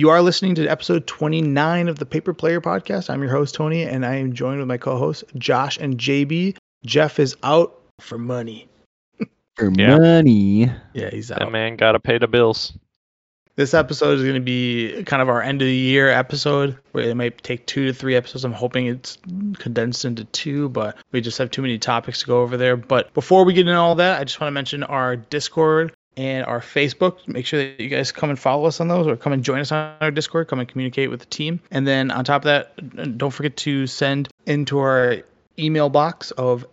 You are listening to episode 29 of the Paper Player Podcast. I'm your host, Tony, and I am joined with my co-hosts, Josh and JB. Jeff is out for money. Money. Yeah, he's out. That man got to pay the bills. This episode is going to be kind of our end of the year episode, where it might take 2 to 3 episodes. I'm hoping it's condensed into 2, but we just have too many topics to go over there. But before we get into all that, I just want to mention our Discord and our Facebook. Make sure that you guys come and follow us on those, or come and join us on our Discord. Come and communicate with the team. And then on top of that, don't forget to send into our email box of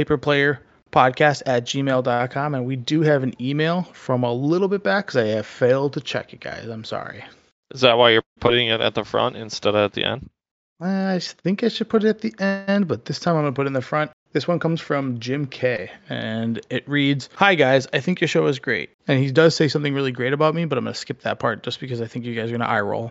paperplayerpodcast@gmail.com. And we do have an email from a little bit back because I have failed to check it, guys. I'm sorry. Is that why you're putting it at the front instead of at the end? I think I should put it at the end, but this time I'm going to put it in the front. This one comes from Jim K, and it reads, "Hi guys, I think your show is great." And he does say something really great about me, but I'm going to skip that part just because I think you guys are going to eye roll.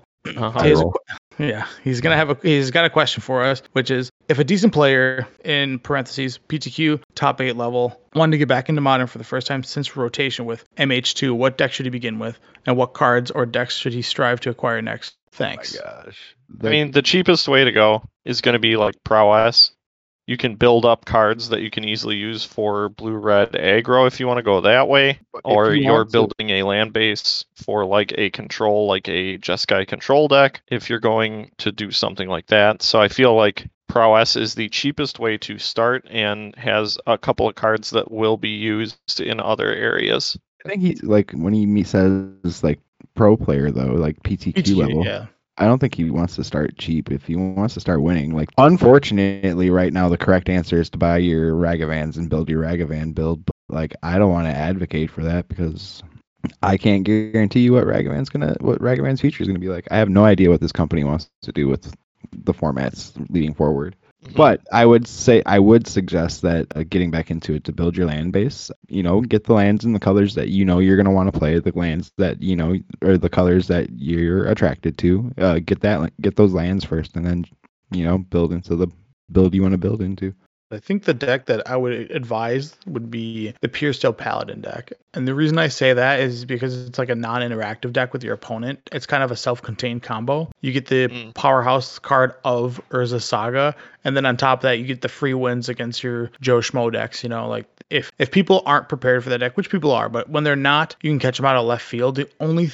Yeah, he's got a question for us, which is, if a decent player, in parentheses, PTQ, top 8 level, wanted to get back into Modern for the first time since rotation with MH2, what deck should he begin with? And what cards or decks should he strive to acquire next? Thanks. Oh my gosh. I mean, the cheapest way to go is going to be like prowess. You can build up cards that you can easily use for blue-red aggro if you want to go that way, or you're building a land base for like a control, like a Jeskai control deck if you're going to do something like that. So I feel like prowess is the cheapest way to start and has a couple of cards that will be used in other areas. I think he's like, when he says like pro player though, like PTQ level. Yeah. I don't think he wants to start cheap. If he wants to start winning, like, unfortunately right now the correct answer is to buy your Ragavans and build your Ragavan build. But like, I don't want to advocate for that because I can't guarantee you what Ragavan's future is gonna be like. I have no idea what this company wants to do with the formats leading forward. But I would suggest that getting back into it to build your land base, get the lands in the colors that you're going to want to play, the lands that or the colors that you're attracted to. Get those lands first, and then build into the build you want to build into. I think the deck that I would advise would be the Pure Steel Paladin deck. And the reason I say that is because it's like a non-interactive deck with your opponent. It's kind of a self-contained combo. You get the powerhouse card of Urza Saga, and then on top of that, you get the free wins against your Joe Schmo decks. Like if people aren't prepared for that deck, which people are, but when they're not, you can catch them out of left field. The only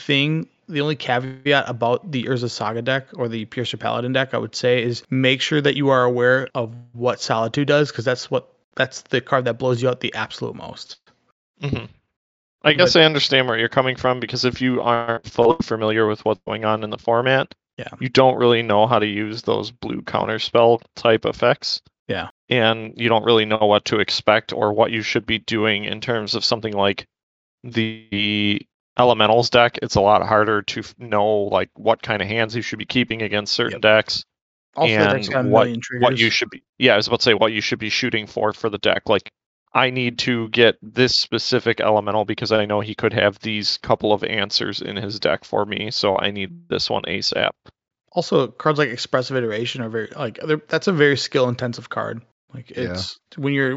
caveat about the Urza Saga deck or the Pure Steel Paladin deck, I would say, is make sure that you are aware of what Solitude does, because that's the card that blows you out the absolute most. Mm-hmm. I guess I understand where you're coming from, because if you aren't fully familiar with what's going on in the format, you don't really know how to use those blue counterspell type effects. Yeah. And you don't really know what to expect or what you should be doing in terms of something like the Elementals deck. It's a lot harder to know like what kind of hands you should be keeping against certain decks. Also, and what you should be. Yeah, I was about to say what you should be shooting for the deck. Like, I need to get this specific elemental because I know he could have these couple of answers in his deck for me, so I need this one ASAP. Also, cards like Expressive Iteration are that's a very skill intensive card. Like, it's when you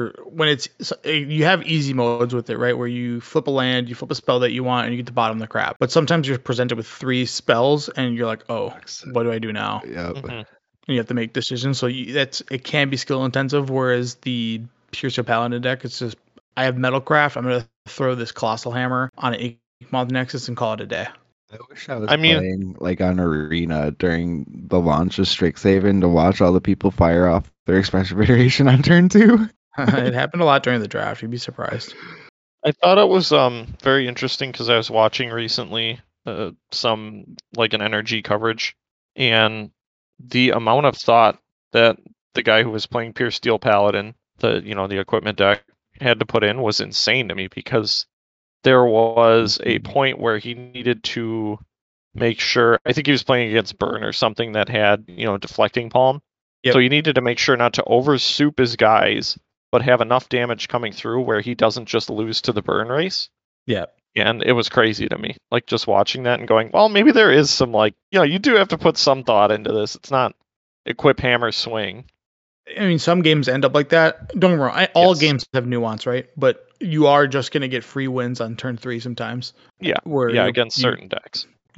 have easy modes with it, right? Where you flip a land, you flip a spell that you want, and you get to bottom the crap. But sometimes you're presented with 3 spells, and you're like, oh, what do I do now? Yeah. And you have to make decisions. So it can be skill intensive. Whereas the Pure Steel Paladin deck, it's just, I have Metalcraft, I'm gonna throw this Colossal Hammer on an Inkmoth Nexus and call it a day. I wish I was playing like on Arena during the launch of Strixhaven to watch all the people fire off their Expressive Iteration on turn 2. It happened a lot during the draft. You'd be surprised. I thought it was very interesting because I was watching recently some like an energy coverage, and the amount of thought that the guy who was playing Pure Steel Paladin, the equipment deck, had to put in was insane to me, because there was a point where he needed to make sure, I think he was playing against Burn or something that had, deflecting palm. Yep. So he needed to make sure not to oversoup his guys, but have enough damage coming through where he doesn't just lose to the Burn race. Yeah. And it was crazy to me, like just watching that and going, well, maybe there is some you do have to put some thought into this. It's not equip, hammer, swing. I mean, some games end up like that. Don't get me wrong. All games have nuance, right? But you are just going to get free wins on turn 3 sometimes. Yeah. Against certain decks.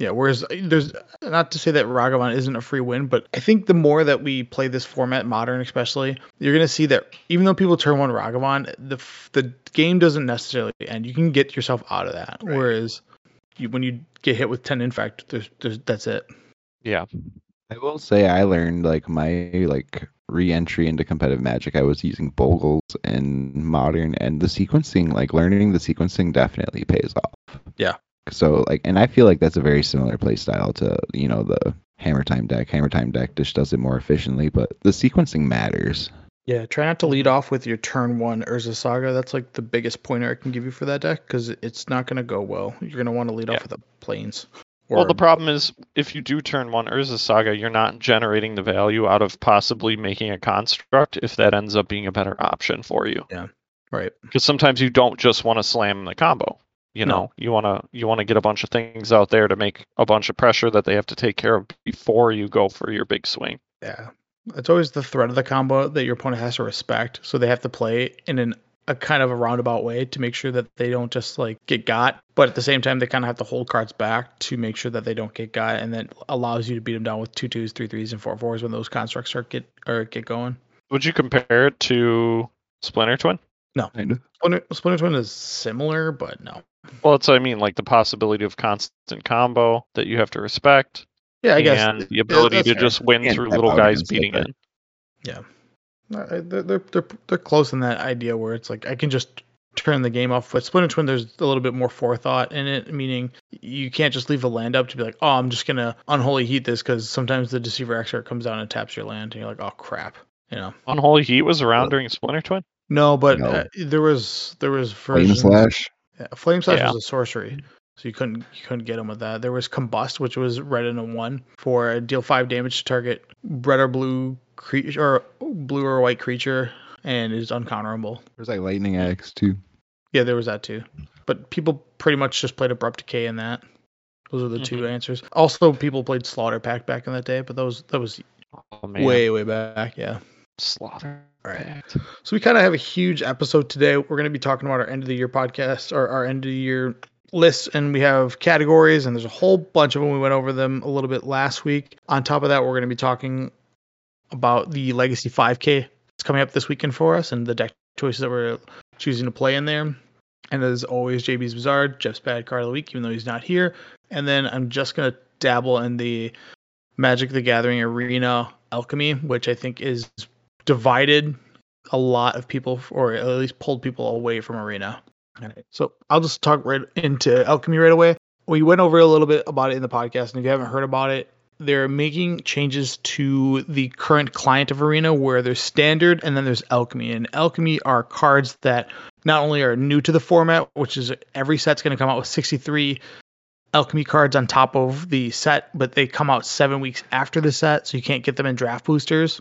Yeah, whereas there's not to say that Ragavan isn't a free win, but I think the more that we play this format, modern especially, you're gonna see that even though people turn one Ragavan, the game doesn't necessarily end. You can get yourself out of that. Right. Whereas when you get hit with 10 infect, that's it. Yeah. I will say I learned like my like re-entry into competitive Magic. I was using Bogles and Modern, and the sequencing, like learning the sequencing, definitely pays off. Yeah. So like, and I feel like that's a very similar play style to the Hammer Time deck. Hammer Time deck just does it more efficiently, but the sequencing matters. Yeah, try not to lead off with your turn 1 Urza Saga. That's like the biggest pointer I can give you for that deck because it's not going to go well. You're going to want to lead off with the Plains. Well, the problem is if you do turn 1 Urza Saga, you're not generating the value out of possibly making a construct if that ends up being a better option for you. Yeah, right. Because sometimes you don't just want to slam the combo. You know, you want to get a bunch of things out there to make a bunch of pressure that they have to take care of before you go for your big swing. Yeah. It's always the threat of the combo that your opponent has to respect. So they have to play in a kind of a roundabout way to make sure that they don't just like get got. But at the same time, they kind of have to hold cards back to make sure that they don't get got. And that allows you to beat them down with 2/2s, 3/3s, and 4/4s when those constructs get going. Would you compare it to Splinter Twin? No. Kind of. Splinter Twin is similar, but no. Well, that's what I mean, like the possibility of constant combo that you have to respect. Yeah, I guess. And the ability to just win Can't through tap little out guys against beating that. in. Yeah. They're close in that idea where it's like I can just turn the game off. With Splinter Twin, there's a little bit more forethought in it, meaning you can't just leave a land up to be like, oh, I'm just going to unholy heat this because sometimes the Deceiver Extra comes down and taps your land and you're like, oh, crap. Unholy Heat was around during Splinter Twin? No, but No. there was Flame versions. Slash. Yeah, Flame Slash Yeah. was a sorcery, so you couldn't get him with that. There was Combust, which was red and a 1 for deal 5 damage to target red or blue creature or blue or white creature, and is uncounterable. There's like Lightning Axe too. Yeah, there was that too. But people pretty much just played Abrupt Decay in that. Those are the two answers. Also, people played Slaughter Pact back in that day, but that was Oh, man. way back. Yeah. Slaughter. Right. So we kind of have a huge episode today. We're going to be talking about our end of the year podcast or our end of the year lists, and we have categories, and there's a whole bunch of them. We went over them a little bit last week. On top of that, we're going to be talking about the Legacy 5K. It's coming up this weekend for us, and the deck choices that we're choosing to play in there. And as always, JB's Bizarre, Jeff's Bad Card of the Week, even though he's not here. And then I'm just going to dabble in the Magic the Gathering Arena Alchemy, which I think is divided a lot of people, or at least pulled people away from Arena. All right. So I'll just talk right into Alchemy right away. We went over a little bit about it in the podcast, and if you haven't heard about it, they're making changes to the current client of Arena where there's Standard and then there's Alchemy. And Alchemy are cards that not only are new to the format, which is every set's going to come out with 63 Alchemy cards on top of the set, but they come out 7 weeks after the set, so you can't get them in draft boosters.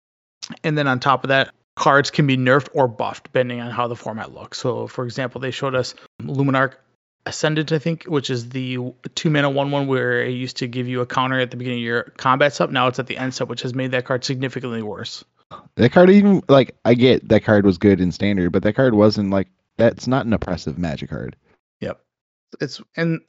And then on top of that, cards can be nerfed or buffed depending on how the format looks. So, for example, they showed us Luminarch Ascendant, I think, which is the 2-mana 1/1 where it used to give you a counter at the beginning of your combat step. Now it's at the end step, which has made that card significantly worse. That card even, like, I get that card was good in Standard, but that card wasn't, like, that's not an oppressive Magic card. Yep. It's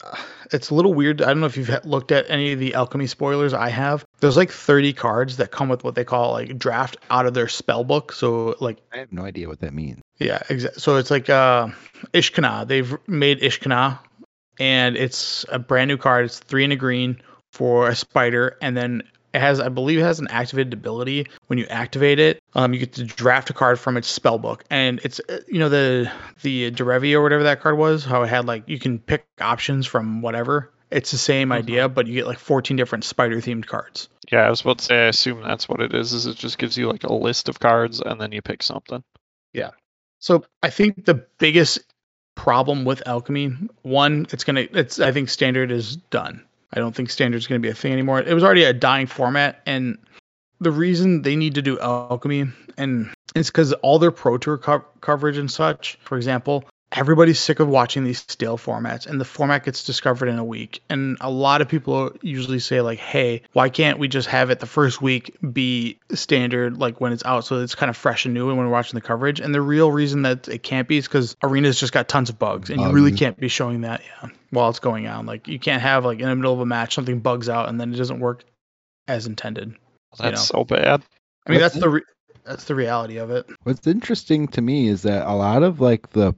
a little weird. I don't know if you've looked at any of the Alchemy spoilers. I have. There's like 30 cards that come with what they call like draft out of their spell book. So like I have no idea what that means. yeah, exactly. So it's like Ishkana. They've made Ishkana, and it's a brand new card. It's 3 and a green for a spider, and then I believe it has an activated ability. When you activate it, you get to draft a card from its spell book. And it's, the Derevi or whatever that card was, how it had like, you can pick options from whatever. It's the same idea, but you get like 14 different spider themed cards. Yeah, I was about to say, I assume that's what it is it just gives you like a list of cards and then you pick something. Yeah. So I think the biggest problem with Alchemy, one, I think Standard is done. I don't think Standard is going to be a thing anymore. It was already a dying format, and the reason they need to do Alchemy, and it's because all their Pro Tour coverage and such, for example, everybody's sick of watching these stale formats, and the format gets discovered in a week. And a lot of people usually say like, hey, why can't we just have it the first week be standard like when it's out, so it's kind of fresh and new and when we're watching the coverage. And the real reason that it can't be is because Arena's just got tons of bugs, and you really can't be showing that while it's going on. Like you can't have like in the middle of a match something bugs out and then it doesn't work as intended. That's so bad. I mean, that's the reality of it. What's interesting to me is that a lot of like the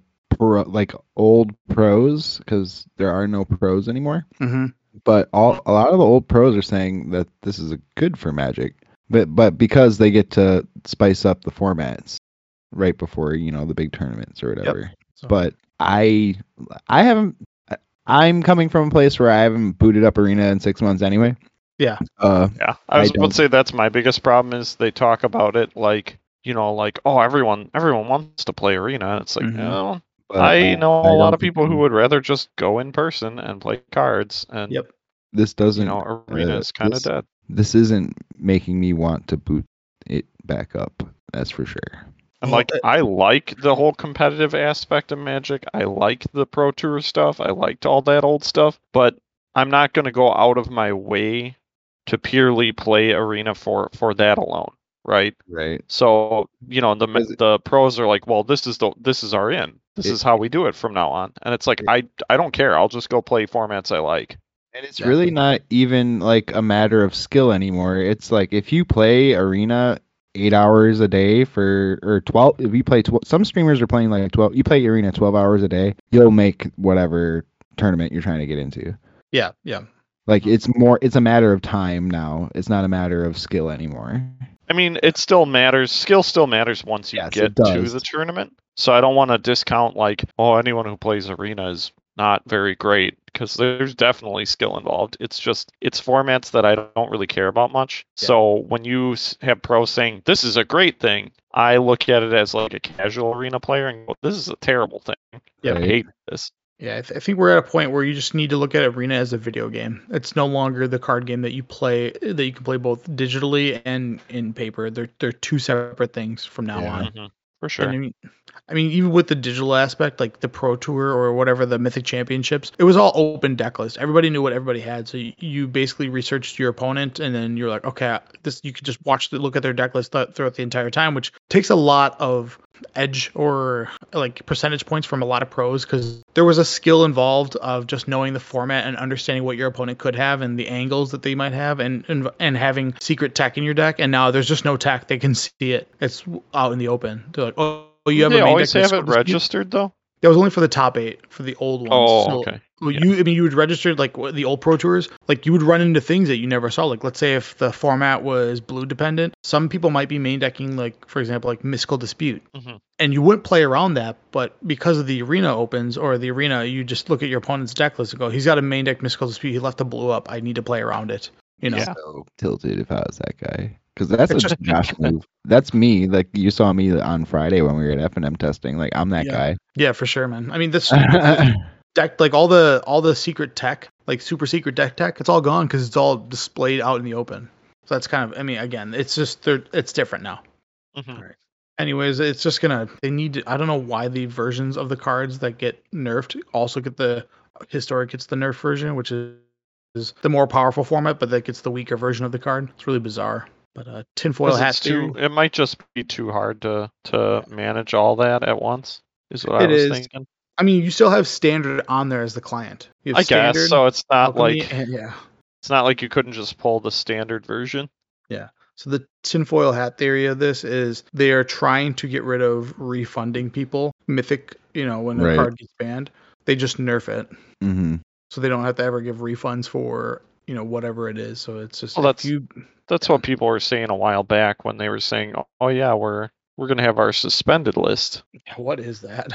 old pros, because there are no pros anymore, but a lot of the old pros are saying that this is good for Magic, but because they get to spice up the formats right before the big tournaments or whatever. Yep. So. But I haven't. I'm coming from a place where I haven't booted up Arena in 6 months anyway. Yeah. Yeah. I was about to say that's my biggest problem is they talk about it like, oh, everyone wants to play Arena. And it's like, no. I know a lot of people who would rather just go in person and play cards. And yep. This doesn't. Arena is kind of dead. This isn't making me want to boot it back up. That's for sure. And I like the whole competitive aspect of Magic. I like the Pro Tour stuff. I liked all that old stuff. But I'm not going to go out of my way to purely play Arena for that alone. Right. So the pros are like, well, this is our in. This is how we do it from now on. And it's like I don't care. I'll just go play formats I like. And it's really not even like a matter of skill anymore. It's like if you play Arena 8 hours a day or 12, if you play some streamers are playing like 12. You play Arena 12 hours a day, you'll make whatever tournament you're trying to get into. Yeah. Like it's a matter of time now. It's not a matter of skill anymore. I mean, it still matters. Skill still matters once you get to the tournament. So I don't want to discount anyone who plays Arena is not very great, because there's definitely skill involved. It's formats that I don't really care about much. Yeah. So when you have pros saying this is a great thing, I look at it as like a casual Arena player and go, this is a terrible thing. Yeah, I hate this. Yeah, I think we're at a point where you just need to look at Arena as a video game. It's no longer the card game that you can play both digitally and in paper. They're two separate things from now on. Mm-hmm. For sure. And I mean, even with the digital aspect, like the Pro Tour or whatever, the Mythic Championships, it was all open deck list. Everybody knew what everybody had. So you basically researched your opponent, and then you're like, okay, you could just look at their deck list throughout the entire time, which takes a lot of edge or like percentage points from a lot of pros, because there was a skill involved of just knowing the format and understanding what your opponent could have and the angles that they might have, and having secret tech in your deck. And now there's just no tech. They can see it. It's out in the open. They're like, oh, you have they a main always deck have it registered though? That was only for the top 8 for the old ones. Oh, so, okay. You would register like the old Pro Tours, like you would run into things that you never saw. Like let's say if the format was blue dependent, some people might be main decking like, for example, like Mystical Dispute, and you wouldn't play around that. But because of the Arena opens or the Arena, you just look at your opponent's deck list and go, he's got a main deck Mystical Dispute. He left the blue up. I need to play around it. So tilted if I was that guy. Because that's a Josh move. That's me. Like you saw me on Friday when we were at F&M testing. Like I'm that guy. Yeah, for sure, man. I mean, this deck, like all the secret tech, like super secret deck tech, it's all gone because it's all displayed out in the open. So that's kind of, I mean, again, it's just it's different now. Mm-hmm. All right. Anyways, it's just they need to, I don't know why the versions of the cards that get nerfed also get the historic gets the nerf version, which is the more powerful format, but that gets the weaker version of the card. It's really bizarre. But tinfoil hat theory. It might just be too hard to manage all that at once. Is what I was thinking. I mean, you still have standard on there as the client. You have I guess so. It's not like yeah. It's not like you couldn't just pull the standard version. Yeah. So the tinfoil hat theory of this is they are trying to get rid of refunding people. Mythic, when a card gets banned, they just nerf it. Mm-hmm. So they don't have to ever give refunds for whatever it is. So it's just that's what people were saying a while back when they were saying, oh yeah, we're gonna have our suspended list. What is that?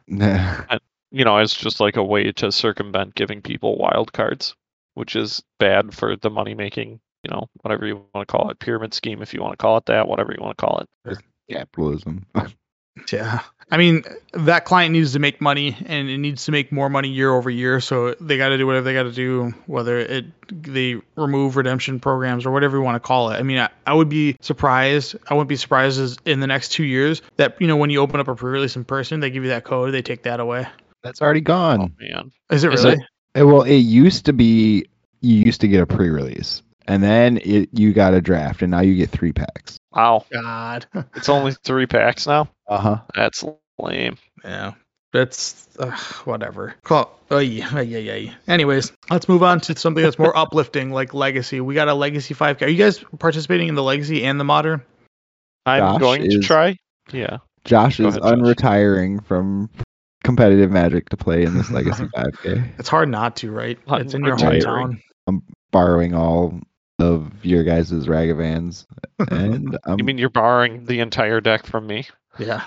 And, it's just like a way to circumvent giving people wild cards, which is bad for the money making, whatever you want to call it, pyramid scheme, if you want to call it that, whatever you want to call it. Capitalism. Yeah. I mean, that client needs to make money, and it needs to make more money year over year. So they got to do whatever they got to do, whether they remove redemption programs or whatever you want to call it. I mean, I would be surprised. I wouldn't be surprised as in the next 2 years that when you open up a pre-release in person, they give you that code, they take that away. That's already gone. Oh man, Is it really? Well, it used to be you used to get a pre-release, and then you got a draft, and now you get 3 packs. Wow. God. It's only 3 packs now? That's lame. Yeah. That's whatever. Cool. Yeah. Anyways, let's move on to something that's more uplifting, like Legacy. We got a Legacy 5K. Are you guys participating in the Legacy and the Modern? I'm going to try. Yeah. Josh is unretiring from competitive Magic to play in this Legacy 5K. It's hard not to, right? It's in your hometown. I'm borrowing all of your guys' Ragavans, and you mean you're borrowing the entire deck from me? Yeah.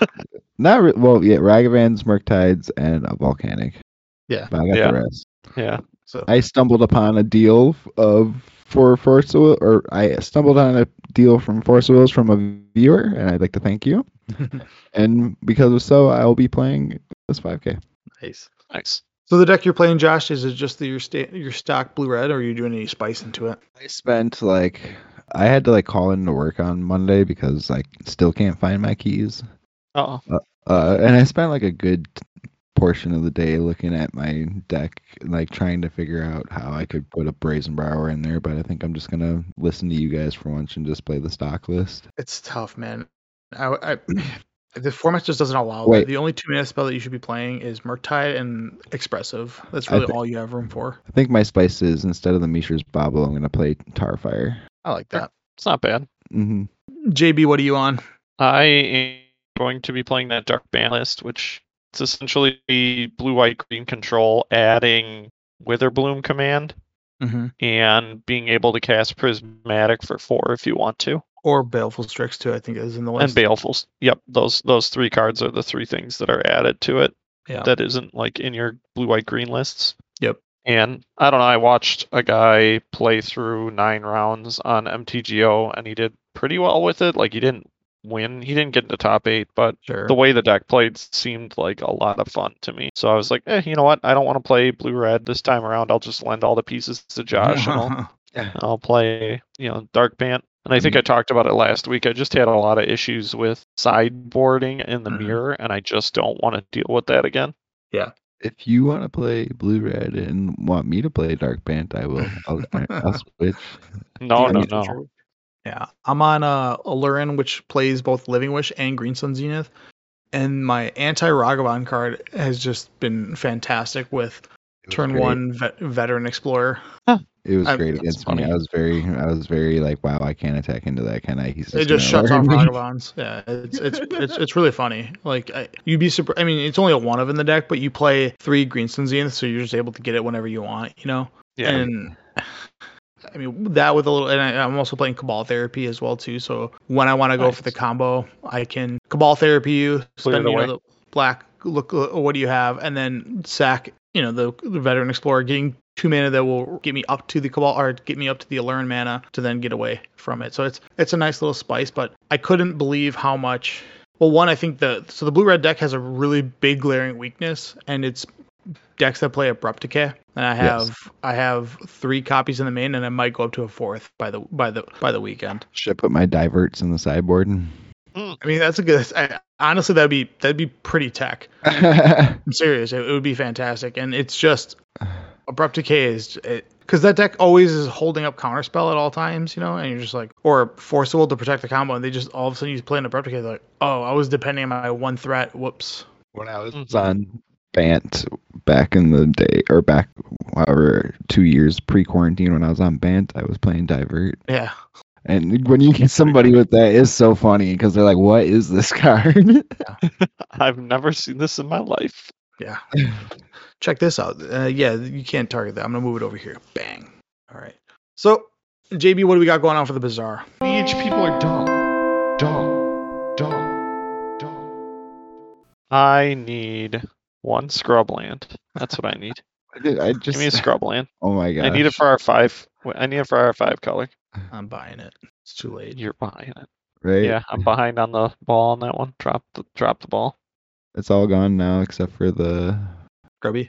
Ragavans, Murktides, and a Volcanic. Yeah. But I got the rest. Yeah. So I stumbled upon a deal for Force Will, or I stumbled on a deal from Force Wills from a viewer, and I'd like to thank you. And because of so, I will be playing this 5K. Nice. So the deck you're playing, Josh, is it just your stock blue-red, or are you doing any spice into it? I spent I had to call in to work on Monday because I still can't find my keys. Oh. And I spent a good portion of the day looking at my deck, trying to figure out how I could put a Brazen Brower in there. But I think I'm just gonna listen to you guys for once and just play the stock list. It's tough, man. The format just doesn't allow Wait. that. The only 2-mana spell that you should be playing is Murktide and Expressive. That's really all you have room for. I think my spice is, instead of the Mishra's Bauble, I'm going to play Tarfire. I like that. It's not bad. Mm-hmm. JB, what are you on? I am going to be playing that Dark Ban list, which is essentially blue, white, green control, adding Witherbloom command, and being able to cast Prismatic for 4 if you want to. Or Baleful Strix too, I think is in the list. And Baleful. Yep, those 3 cards are the 3 things that are added to it. Yeah. That isn't in your blue, white, green lists. Yep. And I don't know, I watched a guy play through 9 rounds on MTGO, and he did pretty well with it. He didn't win. He didn't get into top 8, but the way the deck played seemed like a lot of fun to me. So I was like, you know what? I don't want to play blue-red this time around. I'll just lend all the pieces to Josh, and I'll play, Dark Ban. And I think I talked about it last week. I just had a lot of issues with sideboarding in the mirror, and I just don't want to deal with that again. Yeah. If you want to play blue-red and want me to play Dark Bant, I will. I'll switch. No. Yeah. I'm on Alurin, which plays both Living Wish and Green Sun Zenith. And my anti-Ragavan card has just been fantastic with turn 1 Veteran Explorer. It was great against me. I was very wow, I can't attack into that, can I? It just shuts off Ragavans. Yeah, it's really funny. You'd be surprised. I mean, it's only a 1 of in the deck, but you play 3 Green Sun Zenith, so you're just able to get it whenever you want, Yeah. And I mean, that with a little, and I'm also playing Cabal Therapy as well too. So when I want to go for the combo, I can Cabal Therapy you, spend the black. Look, what do you have, and then sack. The Veteran Explorer, getting 2 mana that will get me up to the Cabal, or get me up to the Alurin mana to then get away from it. So it's a nice little spice, but I couldn't believe how much. Well, one, I think the blue-red deck has a really big glaring weakness, and it's decks that play Abrupt Decay. And I have 3 copies in the main, and I might go up to a 4th by the weekend. Should I put my diverts in the sideboard? I mean, that's a good. Honestly, that'd be pretty tech. I'm serious. It would be fantastic, and it's just Abrupt Decay is because that deck always is holding up Counterspell at all times, and you're just or Force Will to protect the combo, and they just all of a sudden you play an Abrupt Decay, they're like, oh, I was depending on my 1 threat. Whoops. When I was on Bant back in the day, or back 2 years pre-quarantine, when I was on Bant, I was playing Divert. Yeah. And when you get somebody with that, it's so funny because they're like, what is this card? I've never seen this in my life. Yeah. Check this out. You can't target that. I'm going to move it over here. Bang. All right. So, JB, what do we got going on for the Bazaar? BH people are dumb. I need 1 Scrubland. That's what I need. Give me a Scrubland. Oh my god. I need it for our 5. I need it for our 5 color. I'm buying it. It's too late. You're buying it. Right? Yeah, I'm behind on the ball on that one. Drop the ball. It's all gone now except for the Grubby.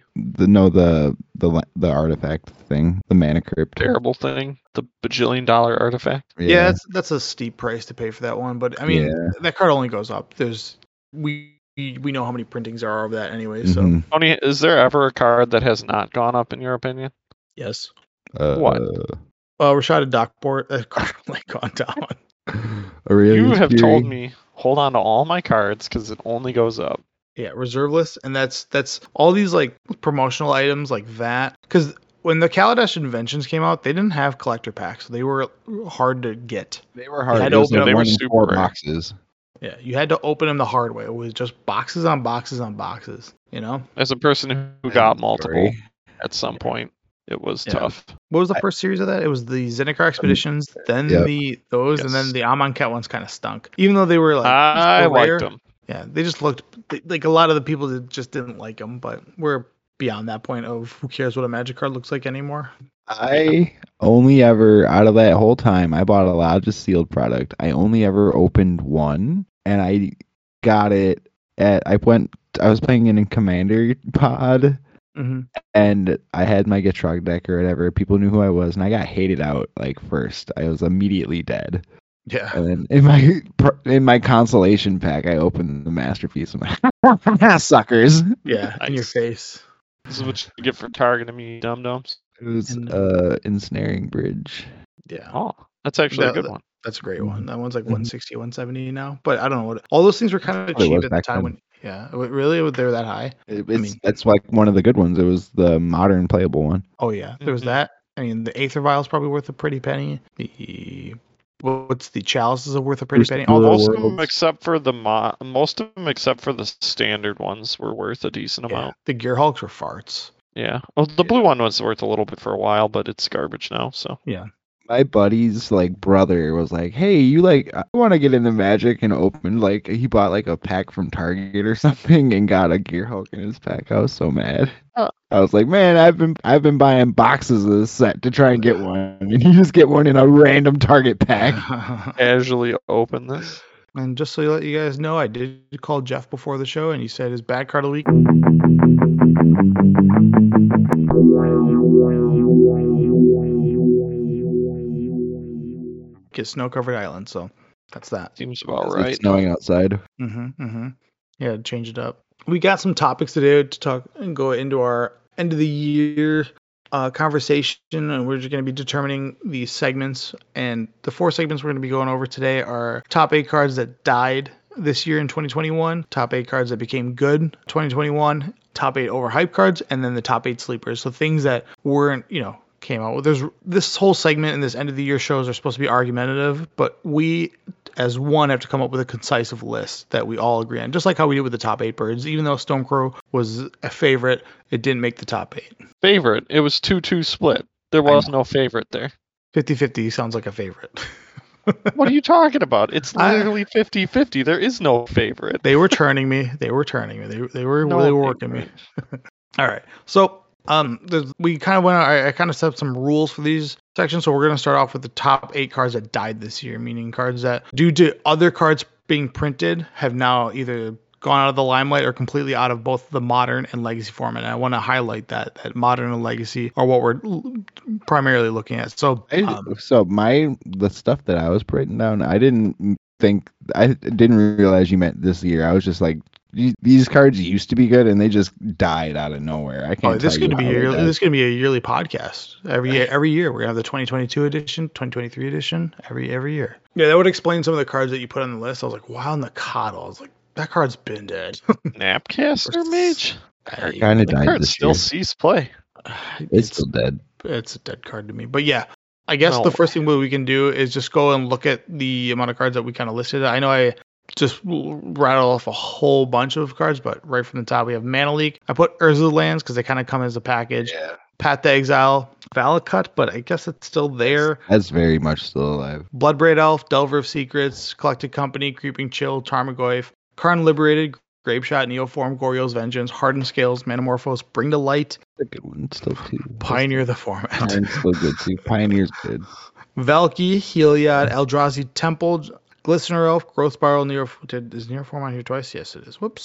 the artifact thing, the mana crypt. Terrible thing. The bajillion-dollar artifact. Yeah, that's a steep price to pay for that one, but I mean Yeah. that card only goes up. We know how many printings there are of that anyway, so Mhm. Tony, is there ever a card that has not gone up in your opinion? yes. What? Rashad Dockport, that card only gone down. Aurelius You have Fury. told me hold on to all my cards because it only goes up. Yeah, reserve list, and that's all these like promotional items like that. Because when the Kaladesh Inventions came out, they didn't have collector packs. They were hard to get. They were hard. had It to was open like them. They were one in super 4 rare. boxes. Yeah, you had to open them the hard way. It was just boxes on boxes on boxes. You know, As a person who got multiple Sorry. at some point, it was Yeah. tough. what was the first series of that? It was the Zendikar Expeditions, then Yep. and then Yes. the Amonkhet ones kind of stunk. Even though they were like I still rare, liked them. Yeah, they just looked like a lot of the people just didn't like them. But we're beyond that point of who cares what a Magic card looks like anymore. I only ever, out of that whole time, I bought a lot of just sealed product. I only ever opened one, and I got it I was playing in Commander Pod, Mm-hmm. and I had my Gitrog deck or whatever. People knew who I was, and I got hated out like first. I was immediately dead. Yeah. And then in my consolation pack, I opened the Masterpiece. I'm like, suckers. Yeah, in your Nice. face. This is what you get for targeting me, dum-dums. It was And- Ensnaring Bridge. Yeah, Oh, that's actually a That- good one. that's a great one. That one's like Mhm. 160, 170 now. But I don't know what all those things were kind of Probably cheap was at the back time then. when. Yeah, really, they were that high. That's like one of the good ones. It was the modern playable one. Oh yeah, there was Mhm. that. I mean, the Aether Vial is probably worth a pretty penny. What's the Chalices are worth a pretty penny. Crucible All those, Most of them, Worlds. except for most of them, except for the standard ones, were worth a decent yeah, amount. the Gear Hulks were farts. Yeah. Well, the blue one was worth a little bit for a while, but it's garbage now. So My buddy's like brother was like, "Hey, I want to get into Magic," and opened like he bought like a pack from Target or something and got a Gear Hulk in his pack. I was so mad. I was like, "Man, I've been buying boxes of this set to try and get one, and you just get one in a random Target pack." casually open this. And just so you let you guys know, I did call Jeff before the show, and he said his bad card of the week. Get Snow-Covered Island, so that's that. Seems about It's right. snowing outside. Yeah, change it up. We got some topics today to talk and go into our end of the year conversation, and we're just going to be determining the segments. And the 4 segments we're going to be going over today are top 8 cards that died this year in 2021, top 8 cards that became good 2021, top 8 overhyped cards, and then the top 8 sleepers. So things that weren't, came out. There's this whole segment and this end of the year shows are supposed to be argumentative, but we as one have to come up with a concise list that we all agree on, just like how we did with the top 8 birds. Even though Stormcrow was a favorite, it didn't make the top 8. Favorite. It was 2-2 split. There was no favorite there. 50-50 sounds like a favorite. What are you talking about? It's I- literally 50-50. There is no favorite. They were turning me. They were working me. All right. So we kind of I kind of set up some rules for these sections. So we're going to start off with the top 8 cards that died this year, meaning cards that, due to other cards being printed, have now either gone out of the limelight or completely out of both the modern and legacy format. And I want to highlight that modern and legacy are what we're primarily looking at. So The stuff that I was putting down, I didn't realize you meant this year. I was just like, these cards used to be good and they just died out of nowhere. I can't. This is tell going to you be how they this is going to be a yearly podcast. Every year we're going to have the 2022 edition, 2023 edition, every year. Yeah, that would explain some of the cards that you put on the list. I was like, wow, Nacatl. I was like, that card's been dead. Napcaster Mage? Kind of That died card this still year. sees play. It's still dead. It's a dead card to me. But yeah, I guess No the first thing we can do is just go and look at the amount of cards that we kind of listed. I know I just rattle off a whole bunch of cards, but right from the top we have Mana Leak. I put Urza Lands because they kind of come as a package. Yeah. Path to Exile, Valakut, but I guess it's still there. That's very much still alive. Bloodbraid Elf, Delver of Secrets, Collected Company, Creeping Chill, Tarmogoyf, Karn Liberated, Grapeshot, Neoform, Goryo's Vengeance, Hardened Scales, Manamorphose, Bring to Light, A good one still too. Pioneer the format. Pioneer's still good too. Pioneer's good. Valky, Heliod, Eldrazi Temple, Glistener Elf, Growth Spiral, is Neoform on here twice? Yes, it is. Whoops.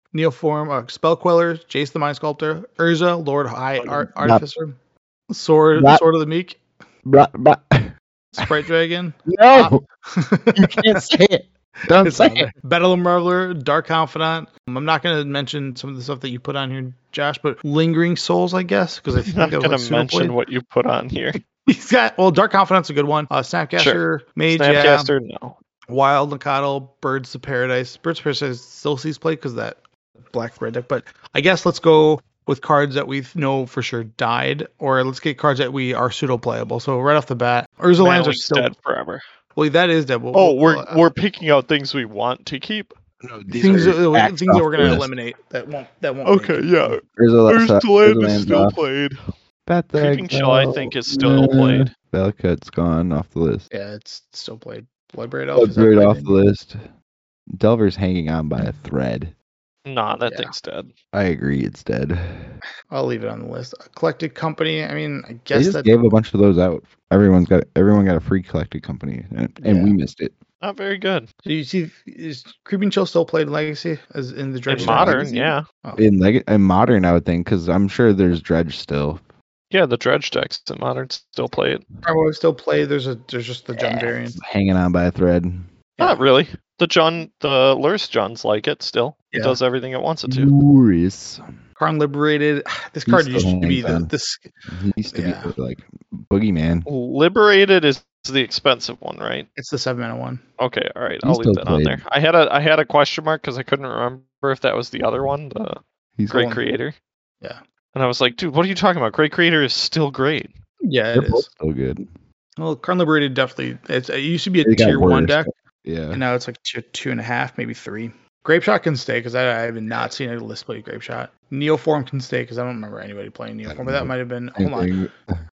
Neoform, Spell Queller, Jace the Mind Sculptor, Urza, Lord High Artificer, Blah. Sword of the Meek, Blah, blah. Sprite Dragon. No, you can't say it. Don't It's say on there. it. Battle Marveler, Dark Confidant. I'm not going to mention some of the stuff that you put on here, Josh, but Lingering Souls, I guess, because I I'm think not that was gonna like mention Pseudoblade. what you put on here. He's got, well, Dark Confidant's a good one. Snapcaster, Mage, Snapcaster, no. Wild Nakato, Birds of Paradise. Birds of Paradise still sees play because that black red deck. But I guess let's go with cards that we know for sure died, or let's get cards that we are pseudo playable. So right off the bat, Urza lands are Manling's still dead forever. well. That is dead. Oh, we're picking out things we want to keep. No, things that we're axed going off to the list. eliminate that won't. Okay, yeah. Urza Land is lands still off. played. Bat Creeping Deck, Chill, I think, is still played. Velcut's gone off the list. Yeah, it's still played. Bloodbraid Elf. is that Bloodbraid played off in? the list. Delver's hanging on by a thread. Nah, that Yeah. thing's dead. I agree, it's dead. I'll leave it on the list. Collected Company. I mean, I They guess just that. gave a bunch of those out. Everyone got a free collected company, and Yeah. we missed it. Not very good. So you see, is Creeping Chill still played Legacy as in the In Dredge? modern, Legacy? yeah. Oh. In modern, I would think, because I'm sure there's Dredge still. Yeah, the Dredge decks in modern still play it. Probably still play. There's just the Jun variant. Hanging on by a thread. Yeah. Not really. The Lurrus Juns like it still. It Yeah. does everything it wants it to. Glorious. Karn Liberated. This card still used to be hangs on. this. He used to Yeah. be like Boogeyman. Liberated is the expensive one, right? It's the 7-mana one. Okay, all right. He I'll still leave that on played. there. I had a question mark because I couldn't remember if that was the other one, the He's Great one. Creator. Yeah. And I was like, dude, what are you talking about? Great Creator is still great. Yeah, they're it both is. so good. Well, Karn Liberated definitely. It used to be a They got tier 1 worse. deck, Yeah. and now it's like tier 2.5, maybe 3. Grape Shot can stay because I have not seen a list play Grape Shot. Neoform can stay because I don't remember anybody playing Neoform, but that might have been. Hold on.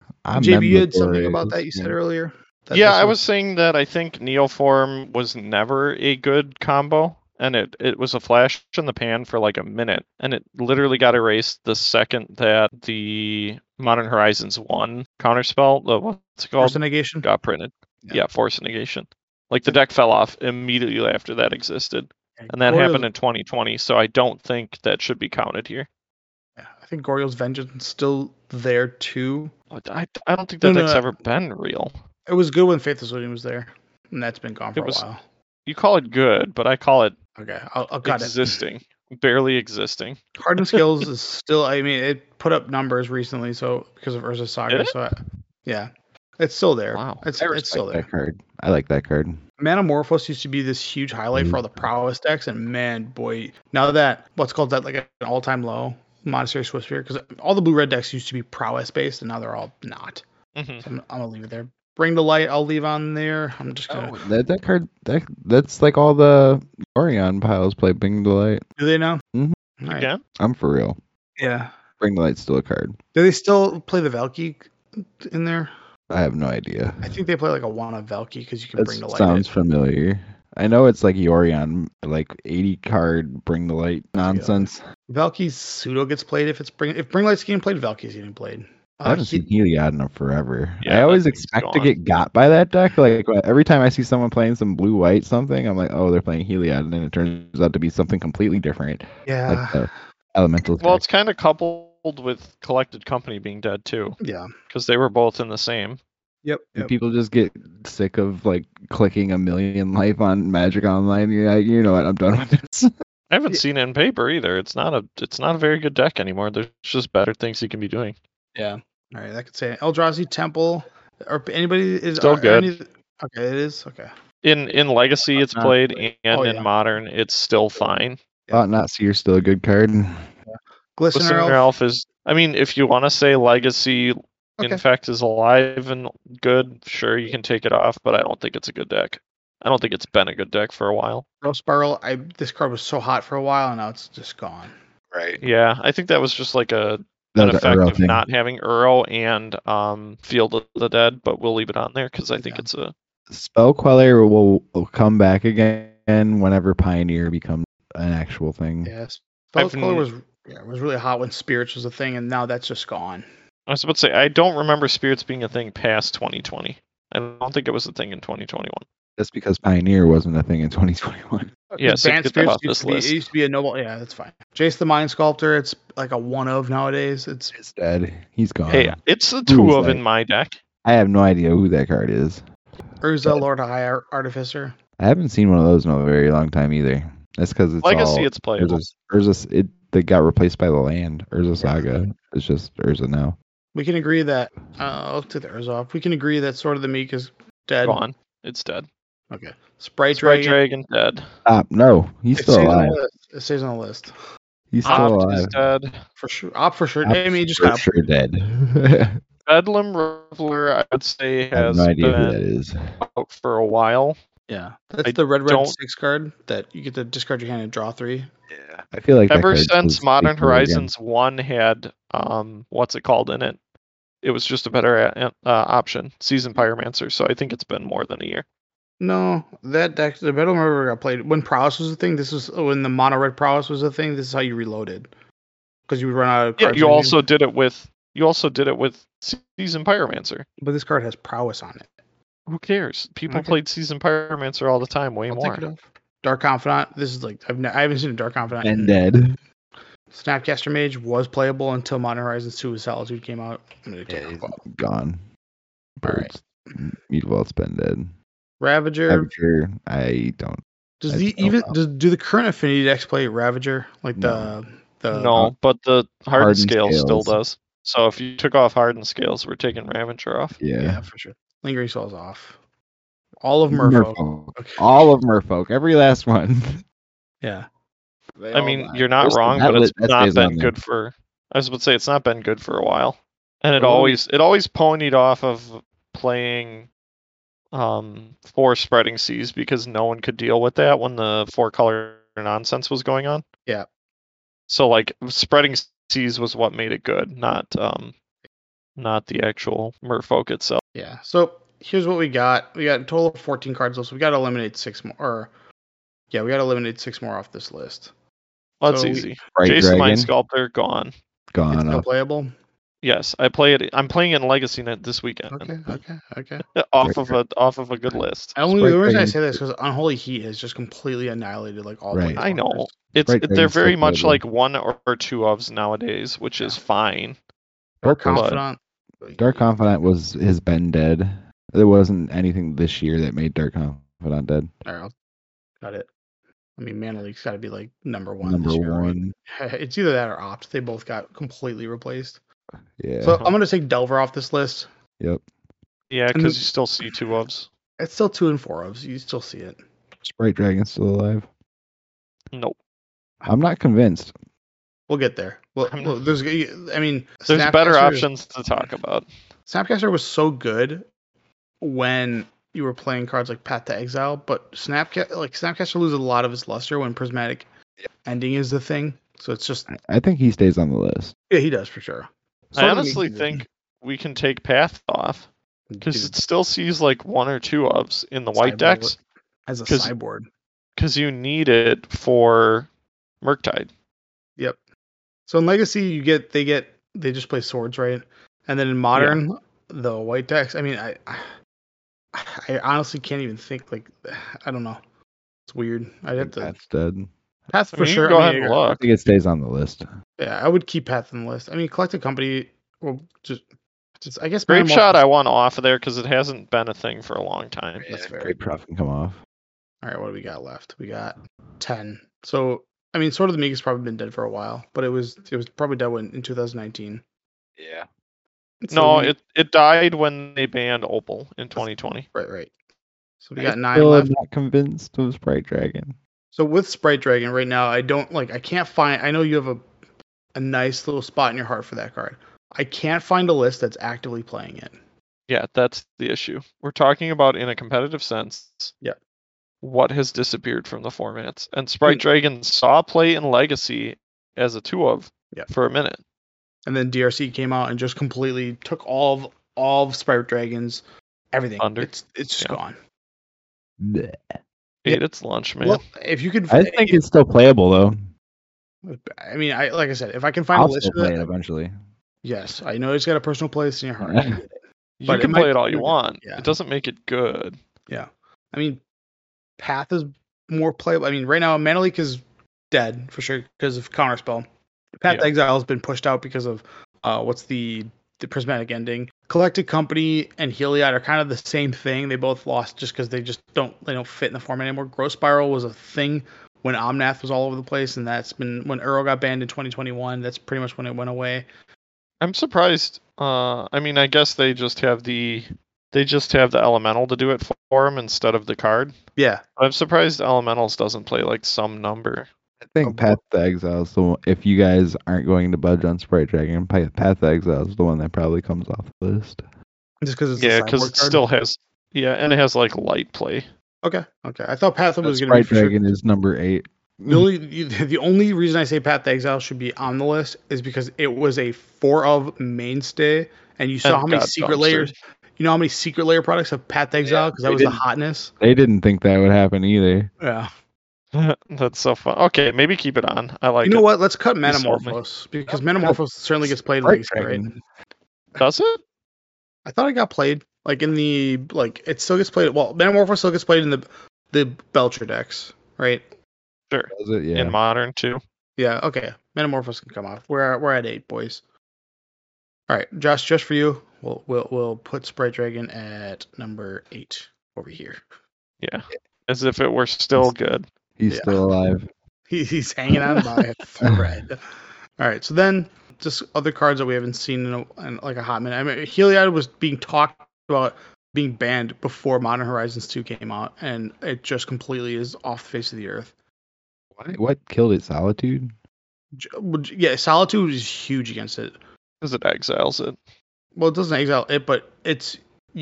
JB, you had something about that you said earlier? That Yeah, this I was saying that I think Neoform was never a good combo, and it was a flash in the pan for like a minute, and it literally got erased the second that the Modern Horizons 1 counterspell, the what's it called, Force Negation. got printed. Yeah. Yeah, Force Negation. Like the deck fell off immediately after that existed, and that Goryo's- happened in 2020. So I don't think that should be counted here. Yeah, I think Goryo's Vengeance is still there too. I don't think that No, deck's no. ever been real. It was good when Faithless William was there, and that's been gone for It was- a while. You call it good, but I call it Okay, I'll got it. existing, barely existing. Hardened Skills is still. I mean, it put up numbers recently, so because of Urza Saga. Did it? So yeah, it's still there. Wow. It's I it's still respect there. that card. I like that card. Manamorphose used to be this huge highlight for all the prowess decks, and man, boy, now that what's called that like an all-time low, Monastery Swiftspear, because all the blue-red decks used to be prowess based, and now they're all not. hmm So I'm gonna leave it there. Bring the Light, I'll leave on there. I'm just gonna. That card that's like all the Orion piles play Bring the Light. Do they now? Mhm. All right. Again? I'm for real. Yeah. Bring the Light's still a card. Do they still play the Valky in there? I have no idea. I think they play like a Wana Valky because you can That bring the light. sounds in. familiar. I know it's like Yorion, like 80 card Bring the Light nonsense. Valky's pseudo gets played if Bring Light's getting played, Valky's getting played. I haven't seen Heliod in forever. Yeah, I always that thing's expect to gone. get got by that deck. Like every time I see someone playing some blue white something, I'm like, oh, they're playing Heliod, and then it turns out to be something completely different, Yeah. like the elemental. Well, deck. it's kind of coupled with Collected Company being dead too, Yeah. because they were both in the same. Yep. And people just get sick of like clicking a million life on Magic Online. You know what? I'm done with this. I haven't Yeah. seen it in paper either. It's not a very good deck anymore. There's just better things you can be doing. Yeah. All right. I could say Eldrazi Temple or anybody is Still are good. Okay, it is okay. In Legacy, it's Not played, and Oh, in yeah. Modern, it's still fine. Ought not see you're still a good card. Glistener Glistener Elf. Elf is. I mean, if you want to say Legacy Okay. Infect is alive and good, sure you can take it off, but I don't think it's a good deck. I don't think it's been a good deck for a while. Rose Spiral. This card was so hot for a while, and now it's just gone. Right. Yeah, I think that was just like an That was an effect Uro of thing. not having Uro and Field of the Dead, but we'll leave it on there because I think Yeah. it's a. Spell Queller will come back again whenever Pioneer becomes an actual thing. Yeah. Spell I've Color n- was really hot when Spirits was a thing, and now that's just gone. I was about to say I don't remember Spirits being a thing past 2020. I don't think it was a thing in 2021. That's because Pioneer wasn't a thing in 2021. Yeah, so Bant get that Spirits off this it list. used to be a noble. Yeah, that's fine. Jace the Mind Sculptor, it's like a one of nowadays. It's It's dead. He's gone. Hey, it's a Who two is of that? in my deck. I have no idea who that card is. Urza, Lord High Artificer. I haven't seen one of those in a very long time either. That's because it's Legacy, all it's playable. They got replaced by the land. Urza Saga. It's just Urza now. We can agree that I'll take the Urza off. We can agree that Sword of the Meek is dead. Gone. It's dead. Okay. Sprite Sprite Dragon. Dragon dead. No, he's It still stays on alive. the list. It stays on the list. He's still Opt alive. is dead. For sure. Op for sure. I'm I mean, just for kind of sure dead. Bedlam Reveler, I would say, I have has no idea who that been is. out for a while. Yeah. That's I the red don't- 6 card that you get to discard your hand and draw 3. Yeah, I feel like that Ever card since was Modern big deal again. Horizons 1 had, what's it called in it? It was just a better option, Season Pyromancer, so I think it's been more than a year. No, that deck, the Battle River got played when Prowess was a thing. This was when the mono red Prowess was a thing. This is how you reloaded, because you would run out of Yeah, cards. you in the also did it with Season Pyromancer. game. But this card has Prowess on it. Who cares? People Okay. played Season Pyromancer all the time, way I'll more. take it off. Dark Confidant. This is like I haven't seen a Dark Confidant. And dead. Snapcaster Mage was playable until Modern Horizons 2 with Solitude came out. I'm gonna take it he's off. gone. All right. Meatball's been dead. Ravager. Ravager, I don't. Does I the don't even know. do the current Affinity decks play Ravager like No. the No, but the hardened Hardened scales still Scales. does. So if you took off hardened scales, we're taking Ravager off. Yeah. for sure. Lingering Soul's off. All of Merfolk. Okay. All of Merfolk. Every last one. Yeah. They I all mean, die. you're not There's- wrong, that but it's that not stays on been there. good for. I was about to say it's not been good for a while, and it Well, always ponied off of playing 4 spreading seas because no one could deal with that when the 4-color nonsense was going on. Yeah. So like spreading seas was what made it good, not the actual Merfolk itself. Yeah. So here's what we got. We got a total of 14 cards left. So we got to eliminate 6 more. We got to eliminate 6 more off this list. Well, that's So easy. Bright Jason Dragon. Mind Sculptor gone. It's Gone still off. playable. Yes, I play it. I'm playing it in Legacy Net this weekend. Okay. Off of a good list. The reason I say this because Unholy Heat has just completely annihilated like all. Right. I know. planeswalkers. They're Dragon's very still much playable. like 1 or 2 ofs nowadays, which is fine. Dark Dark Confidant. Confidant has been dead. There wasn't anything this year that made Dark Confidant dead. All right, got it. I mean, Mana League's got to be like number 1. Number this year, right? one. It's either that or Opt. They both got completely replaced. Yeah. So I'm gonna take Delver off this list. Yep. Yeah, And because the- you still see 2 ofs. It's still 2 and 4 ofs. You still see it. Sprite Dragon's still alive. Nope. I'm not convinced. We'll get there. Well, I'm well not- there's There's better options to talk about. Snapcaster was so good when you were playing cards like Path to Exile, but Snapcaster loses a lot of his luster when Prismatic Ending is the thing. So it's just I think he stays on the list. yeah, he does for sure. I honestly think we can take Path off because it still sees like 1 or 2 ofs in the white Sideboard. decks as a 'cause- sideboard. because you need it for Murktide. Yep. So in Legacy, they just play swords, right? And then in Modern, the white decks. I mean, I honestly can't even think. Like, I don't know. It's weird. I'd have to That's dead. Path I for mean, you sure. can go I ahead mean, and I look. think it stays on the list. yeah, I would keep Path on the list. I mean, Collective Company. Well, just I guess. Grape Mana Shot Morph- I want off of there because it hasn't been a thing for a long time. That's fair. Great Prof can come off. All right, what do we got left? We got 10. So I mean, Sword of the Meek has probably been dead for a while, but it was probably dead in 2019. Yeah. No, So it died when they banned Opal in 2020. right. So we I got 9 still left. am not convinced of Sprite Dragon. So with Sprite Dragon right now, I can't find. I know you have a nice little spot in your heart for that card. I can't find a list that's actively playing it. Yeah, that's the issue. We're talking about in a competitive sense. Yeah. What has disappeared from the formats? And Sprite Dragon saw play in Legacy as a 2 of for a minute. And then DRC came out and just completely took all of Sprite Dragons, everything. Under. It's just gone. Bleh. Ate its lunch, man. Well, if you could, I think it's still playable though. I mean, like I said, if I can find I'll a list still of play it that, eventually. yes, I know it's got a personal place in your heart. I get it. You but it can might play it all be you good. want. Yeah. It doesn't make it good. Yeah, I mean, Path is more playable. I mean, right now, Mana Leak is dead for sure because of Counterspell. Path to Exile has been pushed out because of what's the prismatic ending. Collected Company and Heliod are kind of the same thing. They both lost just because they don't fit in the format anymore. Growth Spiral was a thing when Omnath was all over the place, and that's been when Uro got banned in 2021. That's pretty much when it went away. I'm surprised. I mean, I guess they just have the elemental to do it for them instead of the card. Yeah, I'm surprised Elementals doesn't play like some number. I think Path to Exile is the one. If you guys aren't going to budge on Sprite Dragon, Path to Exile is the one that probably comes off the list. just because it's because it still has and it has like light play. Okay. I thought Path was going to be Sprite Dragon is number 8. The only reason I say Path to Exile should be on the list is because it was a 4 of mainstay, and you saw how many secret layers. You know how many secret layer products have Path to Exile because that was the hotness. They didn't think that would happen either. Yeah. That's so fun. Okay, maybe keep it on. I like it. You know what? Let's cut Metamorphose because Metamorphose certainly gets played in Legacy, right? Does it? I thought it got played in the it still gets played. Well, Metamorphose still gets played in the Belcher decks, right? Sure. Does it? Yeah. In Modern too. Yeah. Okay. Metamorphose can come off. We're at 8, boys. All right, Josh. Just for you, we'll put Sprite Dragon at number 8 over here. Yeah. As if it were still good. He's still alive. He's hanging on by a thread. All right, so then just other cards that we haven't seen in like a hot minute. I mean, Heliod was being talked about being banned before Modern Horizons 2 came out, and it just completely is off the face of the earth. What killed it? Solitude? Yeah, Solitude is huge against it. Because it exiles it. Well, it doesn't exile it, but it's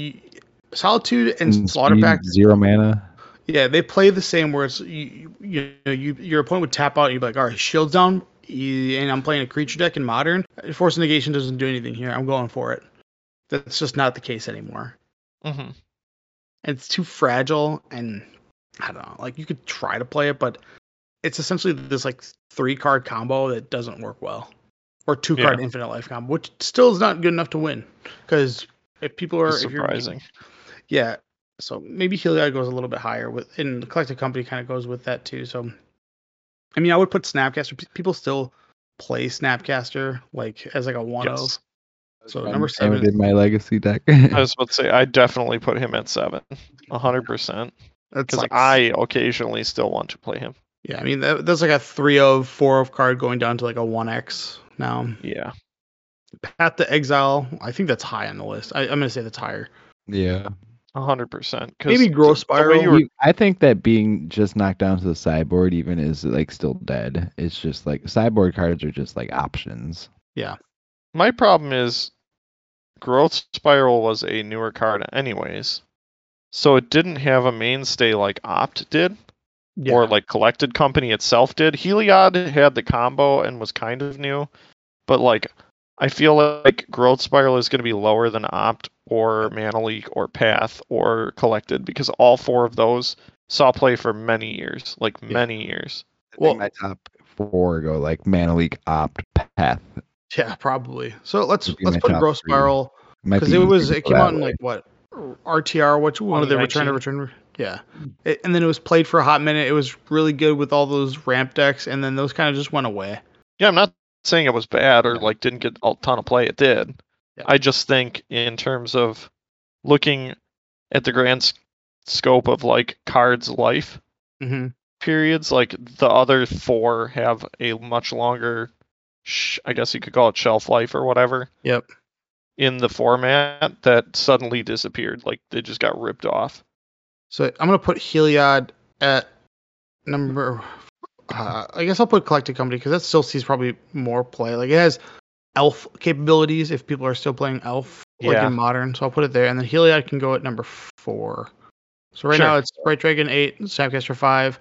Solitude and Slaughter Pact. 0 mana. Yeah, they play the same where it's your opponent would tap out and you'd be like, all right, shield's down, and I'm playing a creature deck in Modern. Force of Negation doesn't do anything here. I'm going for it. That's just not the case anymore. Mm-hmm. It's too fragile, and I don't know. Like, you could try to play it, but it's essentially this like 3-card combo that doesn't work well, or 2-card infinite life combo, which still is not good enough to win. Because if people are surprising, yeah. So maybe Heliod goes a little bit higher and the Collected Company kind of goes with that too. So, I mean, I would put Snapcaster. People still play Snapcaster like as like a 1-0. So number 7 in my Legacy deck. I was about to say I definitely put him at 7, 100%. Because like, I occasionally still want to play him. Yeah, I mean that's like a 3 of 4 of card going down to like a 1x now. Yeah. Path to Exile, I think that's high on the list. I'm gonna say that's higher. Yeah. 100%. Maybe Growth Spiral. I think that being just knocked down to the sideboard even is like still dead. It's just like sideboard cards are just like options. Yeah. My problem is Growth Spiral was a newer card anyways. So it didn't have a mainstay like Opt did. Yeah. Or like Collected Company itself did. Heliod had the combo and was kind of new. But like I feel like Growth Spiral is going to be lower than Opt or Mana Leak or Path or Collected because all 4 of those saw play for many years, many years. I think my top 4 go like Mana Leak, Opt, Path. Yeah, probably. So let's put Growth Spiral because it came out in like what RTR, one of the Return. Yeah, and then it was played for a hot minute. It was really good with all those ramp decks, and then those kind of just went away. Yeah, I'm not saying it was bad or like didn't get a ton of play. It did. Yeah. I just think in terms of looking at the grand scope of like cards life periods, like the other 4 have a much longer, I guess you could call it shelf life or whatever. Yep. In the format that suddenly disappeared, like they just got ripped off. So I'm gonna put Heliod at number. I guess I'll put Collected Company because that still sees probably more play. Like it has Elf capabilities if people are still playing Elf in Modern. So I'll put it there, and then Heliod can go at number 4. So right now it's Sprite Dragon 8, Snapcaster 5,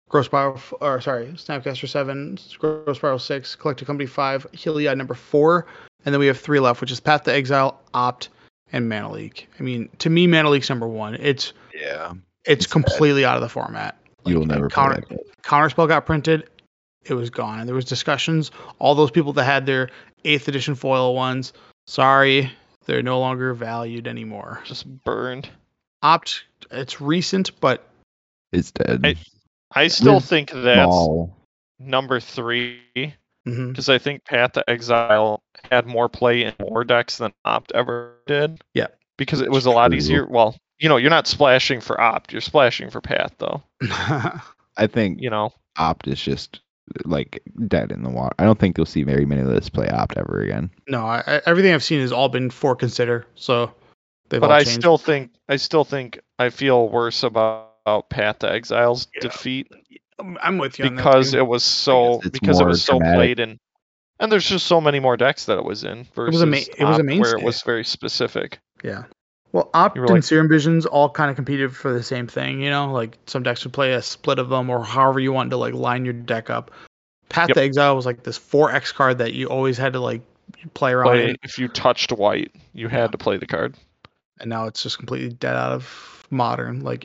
Snapcaster 7, Growth Spiral 6, Collected Company 5, Heliod number 4, and then we have 3 left, which is Path to Exile, Opt, and Mana Leak. I mean, to me, Mana Leak's number 1. It's completely out of the format. You'll never play it. Counterspell got printed, it was gone. And there was discussions. All those people that had their 8th edition foil ones, sorry, they're no longer valued anymore. Just burned. Opt, it's recent, but It's dead. I still With think that's Small. number 3 Mhm. because I think Path to Exile had more play in more decks than Opt ever did. Yeah. Because it was a lot True. easier. Well, you're not splashing for Opt, you're splashing for Path though. I think You know. Opt is just like dead in the water. I don't think you'll see very many lists play Opt ever again. No, everything I've seen has all been for consider, so they've But all I changed. still think I feel worse about Path to Exile's defeat I'm with you on that because too. it was so it's because it more was so dramatic. played in, and there's just so many more decks that it was in versus it was a Opt, where it mainstay. was very specific. Yeah. Well, Opt You were and like- Serum Visions all kind of competed for the same thing, like some decks would play a split of them or however you wanted to like line your deck up. Path Yep. to Exile was like this 4X card that you always had to like play around in, If you touched white, you had to play the card. and now it's just completely dead out of Modern. Like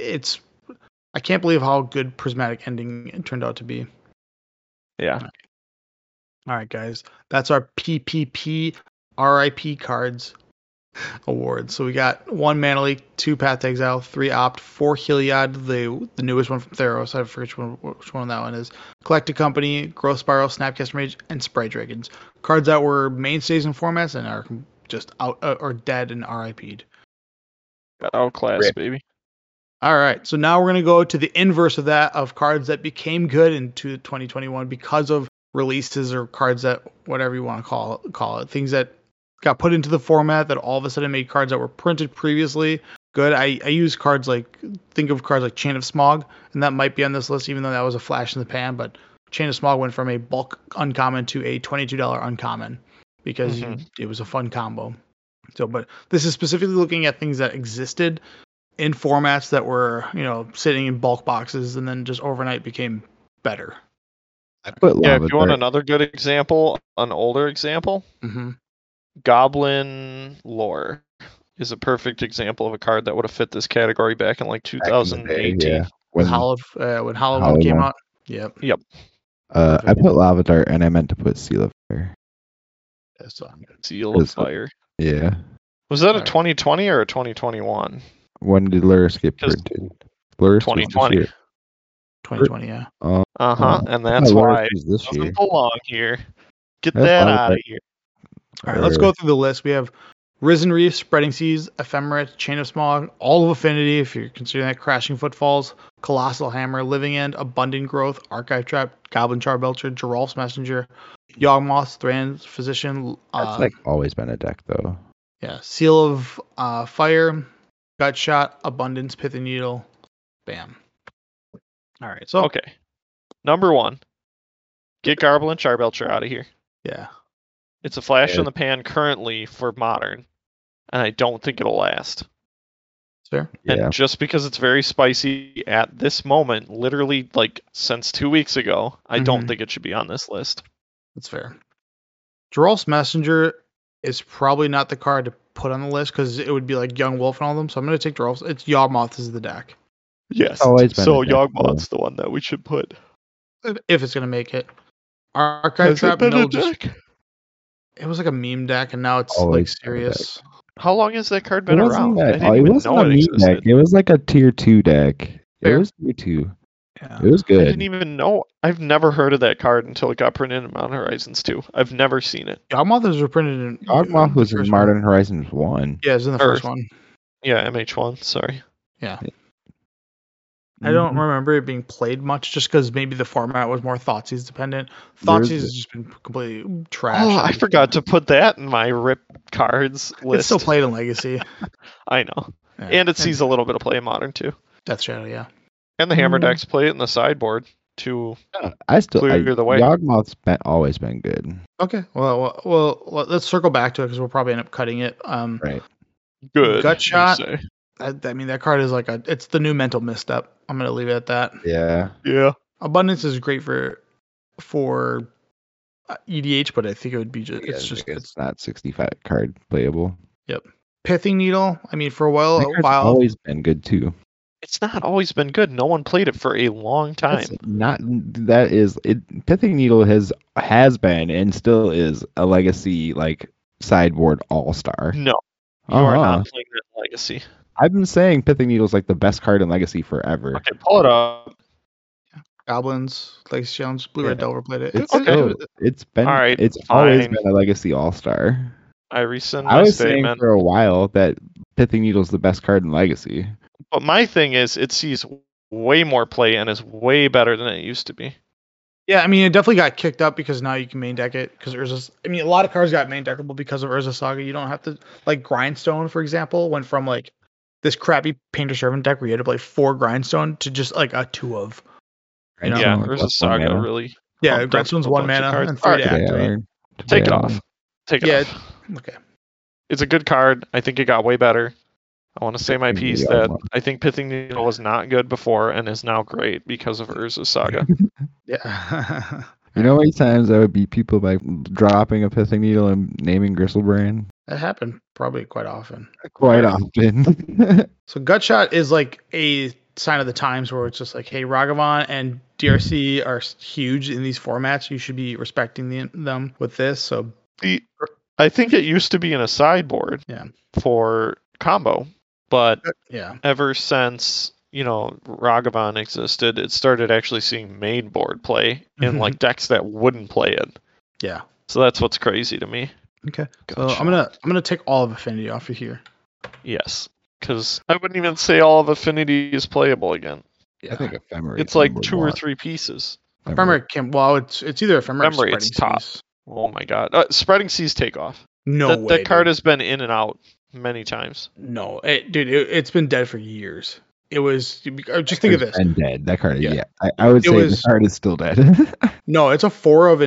I can't believe how good Prismatic Ending it turned out to be. Yeah. All right, guys, that's our PPP RIP cards award. So we got 1 Mana Leak, 2 Path to Exile, 3 Opt, 4 Heliod, the newest one from Theros. I forget which one that one is. Collected Company, Growth Spiral, Snapcaster Mage, and Spray Dragons. Cards that were mainstays in formats and are just out or dead and RIP'd. Got outclassed, Rip. baby. All right, so now we're going to go to the inverse of that, of cards that became good in 2021 because of releases or cards that, whatever you want to call it, things that got put into the format that all of a sudden made cards that were printed previously good. I use cards think of cards like Chain of Smog, and that might be on this list, even though that was a flash in the pan, but Chain of Smog went from a bulk uncommon to a $22 uncommon because it was a fun combo. So, but this is specifically looking at things that existed in formats that were, sitting in bulk boxes and then just overnight became better. I put Yeah, Lava if you want Dart- another good example, an older example, Mm-hmm. Goblin Lore is a perfect example of a card that would have fit this category back in like back in the day, 2018. yeah. When When Hollow came One. out. Yep. I put Lava Dart and I meant to put Seal of Fire. So, Seal of Is- Fire. Yeah. Was that a Alright. 2020 or a 2021? When did Lurrus get Just printed? Lurrus was this 2020. year. 2020, yeah. Oh, And that's Lurrus why it was this year. doesn't belong here. Get That's that Lava out of Dart. here. All right, let's go through the list. We have Risen Reef, Spreading Seas, Ephemerate, Chain of Smog, All of Affinity, if you're considering that, Crashing Footfalls, Colossal Hammer, Living End, Abundant Growth, Archive Trap, Goblin Charbelcher, Geralf's Messenger, Yawgmoth, Thran's Physician, That's always been a deck though. Seal of Fire, Gut Shot, Abundance, Pithing Needle, bam. All right, so Okay. Number 1. Get Goblin Charbelcher out of here. yeah, It's a flash Yeah. in the pan currently for Modern, and I don't think it'll last. it's fair. Yeah. And just because it's very spicy at this moment, literally like since 2 weeks ago, I don't Mhm. think it should be on this list. That's fair. Geralf's Messenger is probably not the card to put on the list because it would be like Young Wolf and all them. So I'm going to take Geralf's. It's Yawgmoth is the deck Yes. always been So a deck, Yawgmoth's the one that we should put. if it's going to make it. Archive Has it Trap, been no, a deck? it was like a meme deck and now it's Always like been a deck. serious. How long has that card It been wasn't around? I that. didn't It even wasn't know a it meme deck. existed. It was like a tier 2 deck. It Fair. was tier 2. Yeah. It was I good. didn't even know. I've never heard of that card until it got printed in Modern Horizons 2. I've never seen it. Yawgmoth is reprinted in Yawgmoth the was in first one. Modern Horizons 1. Yeah, it's in the Or- first one. Yeah, MH1. Sorry. Yeah. I don't Mhm. remember it being played much just because maybe the format was more Thoughtseize dependent. There's Thoughtseize a- has just been completely trash. Oh, I forgot to put that in my RIP cards list. It's still played in Legacy. I know. Yeah. And it sees a little bit of play in Modern too. Death Shadow, yeah. And the Hammer Mm. decks play it in the sideboard to I still Clear the way. Yawgmoth's always been good. Okay. Well, let's circle back to it because we'll probably end up cutting it. Right. good. Gut you shot. say. I mean, that card is it's the new mental misstep. I'm gonna leave it at that. Yeah. Yeah. Abundance is great for EDH, but I think it would be It's not 65 card playable. Pithing Needle. I mean, for a while, That card's always been good too. It's not always been good. No one played it for a long time. That's not that is it. Pithing Needle has been and still is a legacy like sideboard all star. No. You are Uh-huh. not playing that Legacy. I've been saying Pithing Needle's like the best card in Legacy forever. Okay, pull it up. Goblins, Legacy Challenge, Blue Red Yeah. Devil played it. It's Okay. still, it's been, All right, it's always fine. been a Legacy All-Star. I rescind I my was saying statement. for a while that Pithing Needle's the best card in Legacy. But my thing is, it sees way more play and is way better than it used to be. Yeah, I mean, it definitely got kicked up because now you can main deck it. Because Urza's, I mean, a lot of cards got main deckable because of Urza Saga. You don't have to, like, Grindstone, for example, went from, like, this crappy Painter Servant deck where you had to play 4 Grindstone to just, like, a 2 of. You know? Yeah, Grindstone there's a plus one saga mana. really. Yeah, pumped up Grindstone's a 1 bunch of mana cards. and 3 to Today activate. I- Take it today I- off. Take it Yeah, off. okay. It's a good card. I think it got way better. I want to say my Pithing piece Needle. that I think Pithing Needle was not good before and is now great because of Urza Saga. Yeah. You know how many times I would beat people by dropping a Pithing Needle and naming Gristlebrand? That happened probably quite often. Quite Yeah. often. So Gutshot is like a sign of the times where it's just like, hey, Ragavan and DRC are huge in these formats. You should be respecting them with this. So I think it used to be in a sideboard Yeah. for combo, but yeah, ever since Ragavan existed, it started actually seeing main board play in like decks that wouldn't play it. yeah. So that's what's crazy to me. Okay. So Gotcha. I'm gonna take all of Affinity off of here. Yes, because I wouldn't even say all of Affinity is playable again. I think Ephemeris. It's like number 2 or one. 3 pieces. Ephemerate can it's either Ephemerate or Ephemerate, it's Spreading top. Seas. Oh my god, Spreading Seas take off. No that, way. that card dude. has been in and out many times. No, it's been dead for years. It was just think of this. And dead. That card. Yeah. Yeah. I would It say was- the card is still dead. No, it's a 4 of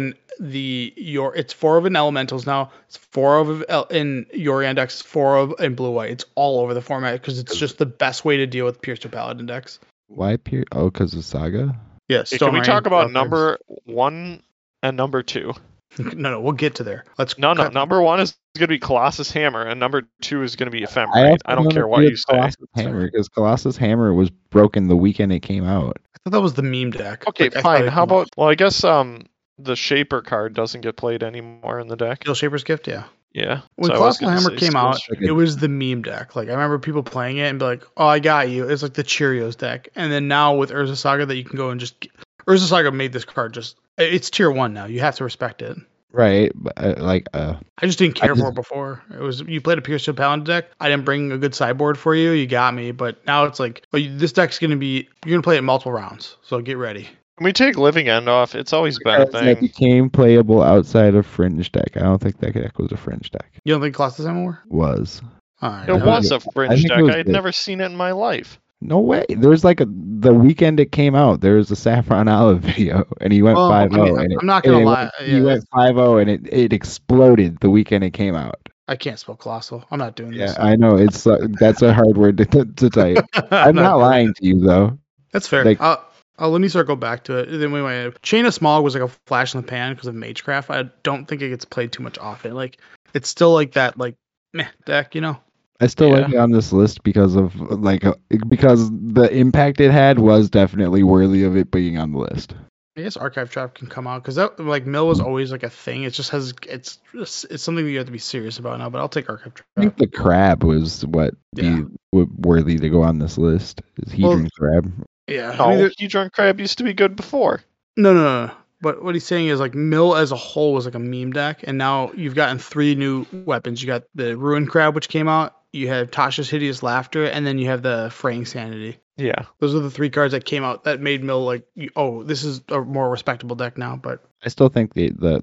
it's 4 of an elementals now. It's 4 of in your index, 4 of in blue white. It's all over the format because it's just the best way to deal with Pierce to Paladin decks. Why Pier? Oh, because of Saga? Yes. Hey, can we talk about number 1 and number 2? No, we'll get to there. Let's No, cut- number 1 is going to be Colossus Hammer, and number 2 is going to be Ephemerate. I don't care what you say. Colossus Hammer, because Colossus Hammer was broken the weekend it came out. I thought that was the meme deck. Okay, Like, I thought fine. it How was- about, well, I guess the Shaper card doesn't get played anymore in the deck. Steel Shaper's Gift? Yeah. Yeah. When so I was Colossal gonna Hammer say came Steel out, Shaper. it was the meme deck. Like I remember people playing it and be like, "Oh, I got you." It's like the Cheerios deck. And then now with Urza Saga, that you can go and just Urza Saga made this card it's tier 1 now. You have to respect it. Right. But, I just didn't care I just- for it before. It was you played a Pierce to Paladin deck. I didn't bring a good sideboard for you. You got me. But now it's like, this deck's you're gonna play it multiple rounds. So get ready. Can we take Living End off? It's always been a cards that thing. became playable outside of Fringe deck. I don't think that deck was a Fringe deck. You don't think Colossus Hammer? Was. All right. It I was a I Fringe think it deck. was I had good. never seen it in my life. No way. There's like the weekend it came out, there was a Saffron Olive video, and he went Well, 5-0. I mean, and I'm not gonna and it lie, went- yeah, he went 5-0, and it exploded the weekend it came out. I can't spell colossal. I'm not doing Yeah, this. I know. It's that's a hard word to type. I'm not lying to you though. That's fair. Like- Let me circle back to it. Then we went. Chain of Smog was like a flash in the pan because of Magecraft. I don't think it gets played too much off it. Like it's still like that meh deck, you know. I still Yeah. like it on this list because of because the impact it had was definitely worthy of it being on the list. I guess Archive Trap can come out because that Mill was always like a thing. It just has it's something that you have to be serious about now. But I'll take Archive I think Trap. the crab was what Yeah. worthy to go on this list. Is Hedron crab? Yeah. No, I mean, Hedron Crab used to be good before. no. But what he's saying is like Mill as a whole was like a meme deck, and now you've gotten 3 new weapons. You got the Ruin Crab, which came out. You have Tasha's Hideous Laughter, and then you have the Fraying Sanity. Yeah. Those are the 3 cards that came out that made Mill like, this is a more respectable deck now. But I still think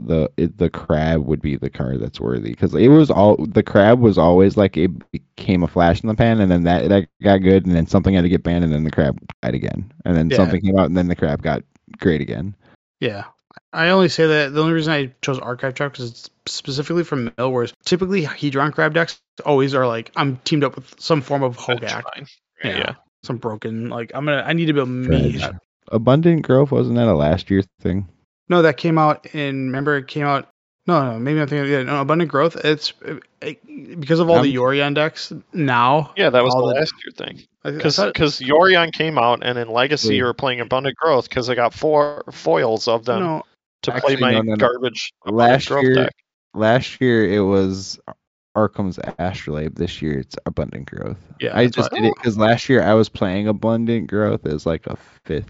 the crab would be the card that's worthy because it was the crab was always like it became a flash in the pan, and then that got good, and then something had to get banned, and then the crab died again, and then Yeah. something came out, and then the crab got great again. yeah, I only say that the only reason I chose Archive Trap because it's specifically from Mill, whereas typically Hedron Crab decks always are like I'm teamed up with some form of Hogak, That's fine. Yeah. Yeah. some broken like I need to build me. Dredge. Abundant Growth, wasn't that a last year thing? No, that came out remember it came out. No, maybe I'm thinking. No, Abundant Growth. It's because of all the Yorion decks now. Yeah, that was the all last year thing. I Because thought- Yorion came out, and in Legacy you were playing Abundant Growth because I got 4 foils of them no, to Actually, play my no. garbage Abundant Last Growth year, deck. last year it was Arkham's Astrolabe. This year it's Abundant Growth. Yeah, I that's just why- did it because last year I was playing Abundant Growth as like a 5th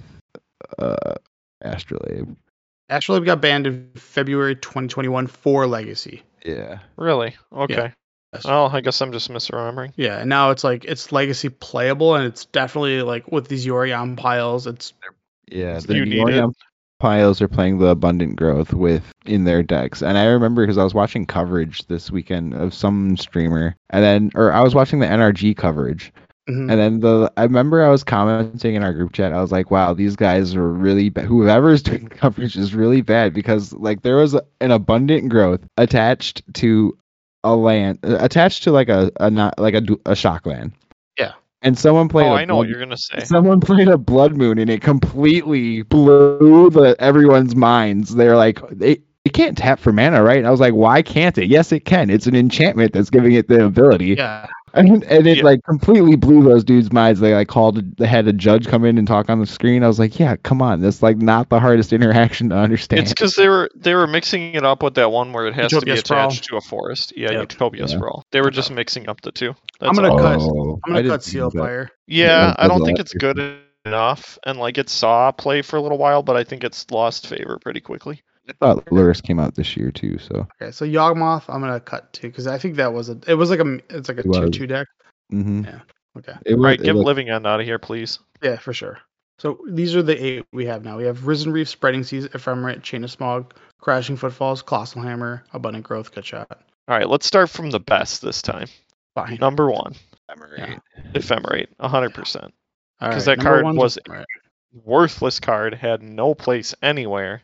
Astrolabe. Astrolabe got banned in February 2021 for Legacy. Yeah. Really? Okay. Yes. Well, I guess I'm just misremembering. Yeah, and now it's like it's Legacy playable, and it's definitely like with these Yorion piles, it's Yeah, You need Yorion piles are playing the Abundant Growth in their decks. And I remember because I was watching coverage this weekend of some streamer, or I was watching the NRG coverage. mhm. And then I remember I was commenting in our group chat. I was like, "Wow, these guys are really bad. Whoever's doing coverage is really bad because like there was an Abundant Growth attached to a land, attached to like a shock land. Yeah. And someone played. Oh, I know what you're gonna say. Someone played a Blood Moon and it completely blew everyone's minds. They're like, it can't tap for mana, right? And I was like, why can't it? Yes, it can. It's an enchantment that's giving it the ability. Yeah. And it Yeah. like completely blew those dudes' minds. They like they had a judge come in and talk on the screen. I was like, yeah, come on. That's like not the hardest interaction to understand. It's because they were mixing it up with that one where it has to be Utopia Sprawl. attached to a forest. Yeah, Yep. Utopia Yeah. Sprawl. They were just mixing up the two. I'm gonna all. cut- Oh, I'm I gonna didn't cut see Seal that. Fire. Yeah, I don't was think last it's good enough, and like it saw play for a little while, but I think it's lost favor pretty quickly. I thought Luris came out this year too, so Okay, so Yawgmoth, I'm gonna cut too because I think that was it's like a It was. 2/2 deck. mm-hmm. Okay. It All was, right, it give was- Living End out of here, please. Yeah, for sure. So these are the 8 we have now. We have Risen Reef, Spreading Seas, Ephemerate, Chain of Smog, Crashing Footfalls, Colossal Hammer, Abundant Growth, Cut Shot. All right, let's start from the best this time. Fine. Number 1, Yeah. Ephemerate, 100%. All 'cause right, that number card one's was- Ephemerate. Worthless card, had no place anywhere.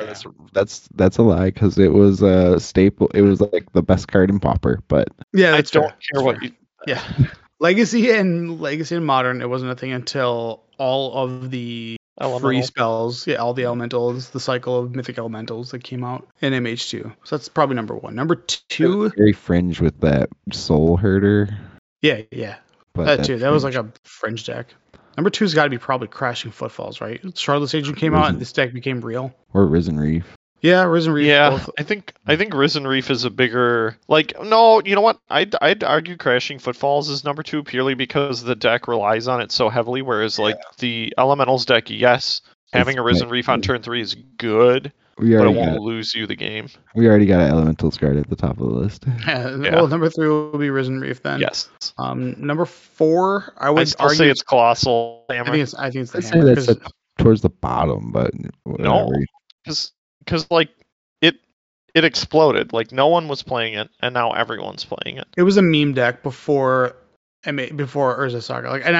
That's a lie because it was a staple. It was like the best card in Pauper, but Yeah, I that's don't fair. care That's what fair. you. Yeah. Legacy and Modern, it wasn't a thing until all of the free Elemental. spells, all the elementals, the cycle of mythic elementals that came out in MH2. So that's probably number 1. Number 2, very fringe with that Soul Herder. yeah. But That that's too. That was like fringe. a fringe deck. Number 2's got to be probably Crashing Footfalls, right? Charlotte's Agent came out and this deck became real. Or Risen Reef. Yeah, Risen Reef. Yeah, Both. I think Risen Reef is a bigger no. You know what? I'd argue Crashing Footfalls is number 2 purely because the deck relies on it so heavily. Whereas like the Elementals deck, yes, having a Risen Reef on turn 3 is good, We but it already won't got lose you the game. an Elemental card at the top of the list. Yeah. Yeah. Well, number 3 will be Risen Reef then. Yes, Number 4, I would I'd still argue. say it's Colossal I Hammer think it's the I'd say hammer that's because towards the bottom, but whatever. because like it exploded. Like no one was playing it, and now everyone's playing it. it was a meme deck before Urza Saga. Like, and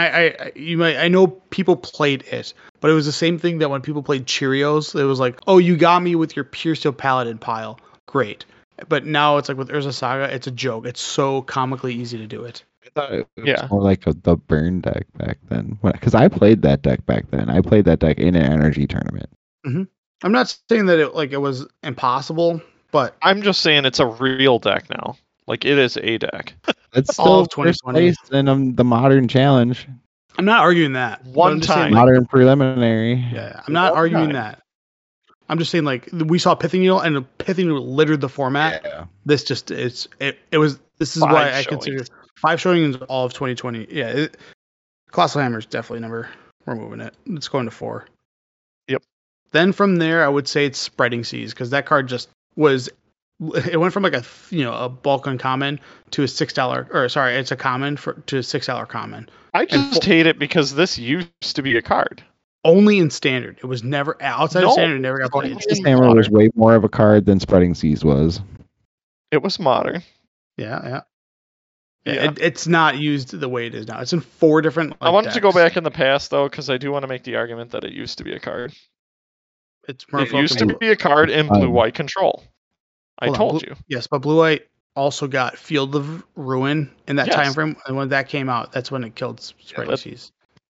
I know people played it, but it was the same thing that when people played Cheerios, it was like, oh, you got me with your Pure Steel Paladin pile, great. But now it's like with Urza Saga, it's a joke. It's so comically easy to do it. I thought it was Yeah. more like the burn deck back then. Because I played that deck back then. I played that deck in an energy tournament. I'm not saying that it was impossible, but I'm just saying it's a real deck now. Like it is a deck. It's All still of first 2020. place in the modern challenge, I'm not arguing that. But One I'm just saying, time. like, modern preliminary. yeah, I'm not One arguing time. that. I'm just saying, like, we saw Pithing Needle, and the Pithing Needle littered the format. Yeah. This just this is 5 why I showings. consider 5 showings all of 2020. Yeah, Colossal Hammer's definitely number. We're moving it. It's going to 4. Yep. Then from there, I would say it's Spreading Seas because that card just was. It went from like a bulk uncommon to a $6 or sorry, it's a common to a $6 common. I just hate it because this used to be a card. Only in standard. It was never outside of No. standard. It never got played. Only This in hammer was modern. way more of a card than Spreading Seas was. It was modern. Yeah. Yeah. It's not used the way it is now. It's in 4 different. I wanted to go decks. back in the past though, because I do want to make the argument that it used to be a card. It's It Merfolk used and to be a card in blue-white control. I Hold on, told Blue- you. Yes, but Blue White also got Field of Ruin in that Yes. time frame, and when that came out, that's when it killed Spreading that- Seas.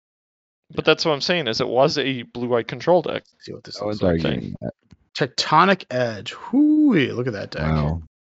But that's what I'm saying is it was a blue-white control deck. Let's see what this I was looks like. arguing that. Tectonic Edge. Whoo, look at that deck. Wow.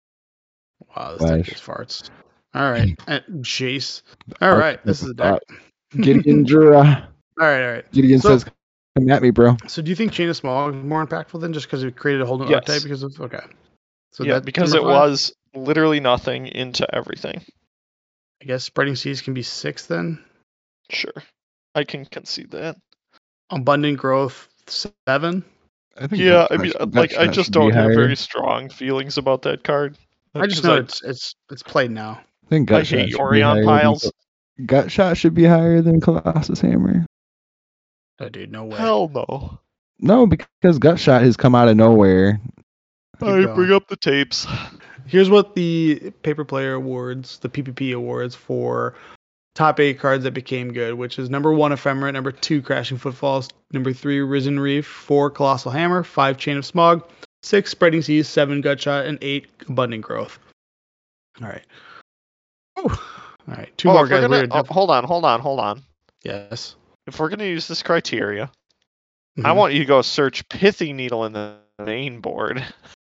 Wow, this deck Flash. is farts. All right, Jace. All right, this is the deck. Gideon Jura. All right. Gideon So- says, come at me, bro. So do you think Chain of Smog is more impactful than just because it created a whole new Yes. archetype because of okay? So yeah, that's because number it 5? was literally nothing into everything. I guess Spreading Seas can be 6 then. Sure, I can concede that. Abundant Growth 7. I think Yeah, Gut I mean, Shot- Gut like I Shot just should be don't have higher. very strong feelings about that card. I just 'Cause know it's played now. I think I Gut Shot hate should be Yorion higher piles. Than, Gut Shot should be higher than Colossus Hammer. Oh, dude, no way. Hell no. No, because Gut Shot has come out of nowhere. Keep I going. bring up the tapes. Here's what the Paper Player Awards, the PPP Awards for top 8 cards that became good, which is number 1, Ephemerate, number 2, Crashing Footfalls, number 3, Risen Reef, 4, Colossal Hammer, 5, Chain of Smog, 6, Spreading Seas, 7, Gutshot, and 8, Abundant Growth. All right. Whew. All right, 2 more if we're guys. gonna, hold on. Yes. If we're gonna use this criteria, I Mhm. want you to go search Pithing Needle in the main board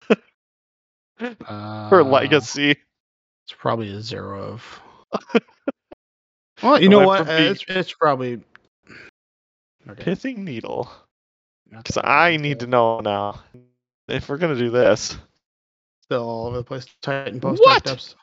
for Legacy. It's probably a 0 of. Well, you know went what? from being- It's probably. Okay. Pithing Needle. Not Because that I bad. need to know now. If we're gonna do this. Still all over the place. Titan post What? typed ups.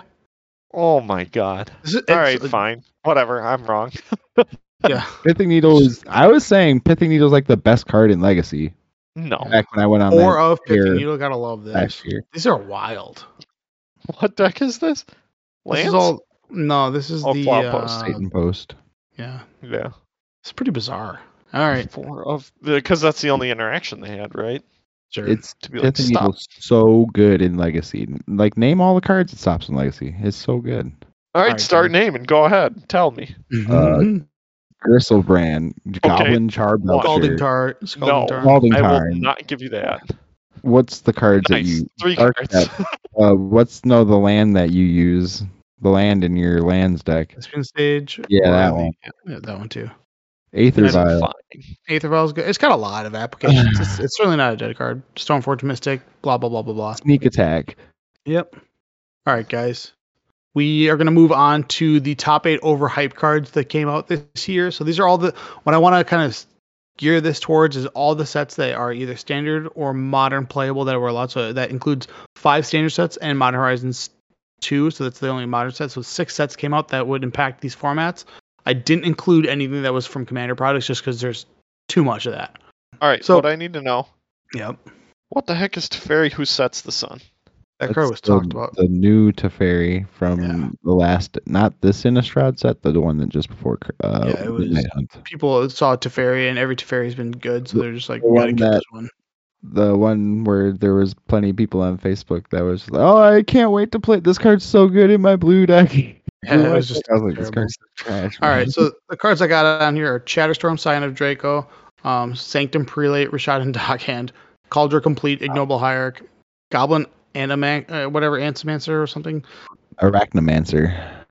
Oh my god. It's, Alright, fine. Whatever, I'm wrong. Yeah. Pithing Needle is. I was saying Pithing Needle is like the best card in Legacy. No. Back when I went on Four that of Pithing year Needle. Gotta love this. last year. These are wild. What deck is this? This Lands? is all. No, this is Oh, the. Cloud Post. Titan Post. Yeah. Yeah. It's pretty bizarre. All right. 4 of because that's the only interaction they had, right? Sure. It's To be like, Pithing stop. Needle's so good in Legacy. Like name all the cards it stops in Legacy. It's so good. Alright, Alright, start John. naming. Go ahead. Tell me. Mhm. Gristlebrand, Goblin Charbelcher. Scalding Tar. No. Scalding Tar. Scalding I will Tarn. not give you that. What's the cards that Nice. you 3 Dark cards. Depth. What's the land that you use? The land in your lands deck. Spin Stage. Yeah, or that the- one. Yeah, that one too. Aether That's Vial. fine. Aether Vial is good. It's got a lot of applications. it's certainly not a dead card. Stoneforge Mystic. Blah blah blah blah blah. Sneak Attack. Yep. All right, guys. We are going to move on to the top 8 overhyped cards that came out this year. So these are all the what I want to kind of gear this towards is all the sets that are either standard or modern playable that were allowed. So that includes 5 standard sets and Modern Horizons 2. So that's the only modern set. So 6 sets came out that would impact these formats. I didn't include anything that was from Commander products just because there's too much of that. Alright, So- what I need to know. Yep. What the heck is Teferi Who Sets the Sun? That card was That's talked about. The new Teferi from Yeah. the last, not this Innistrad set, the one that just before. It was- Midnight Hunt. People saw Teferi and every Teferi's been good. So they're just like, The we got to one get that- this one. The one where there was plenty of people on Facebook that was like, "Oh, I can't wait to play. This card's so good in my blue deck." Yeah, it was just I was like, "This terrible. card's trash." All man." right, so the cards I got on here are Chatterstorm, Scion of Draco, Sanctum Prelate, Rashad Dockhand, Cauldron Complete, Ignoble Hierarch, Goblin whatever, Antimancer or something. Arachnomancer.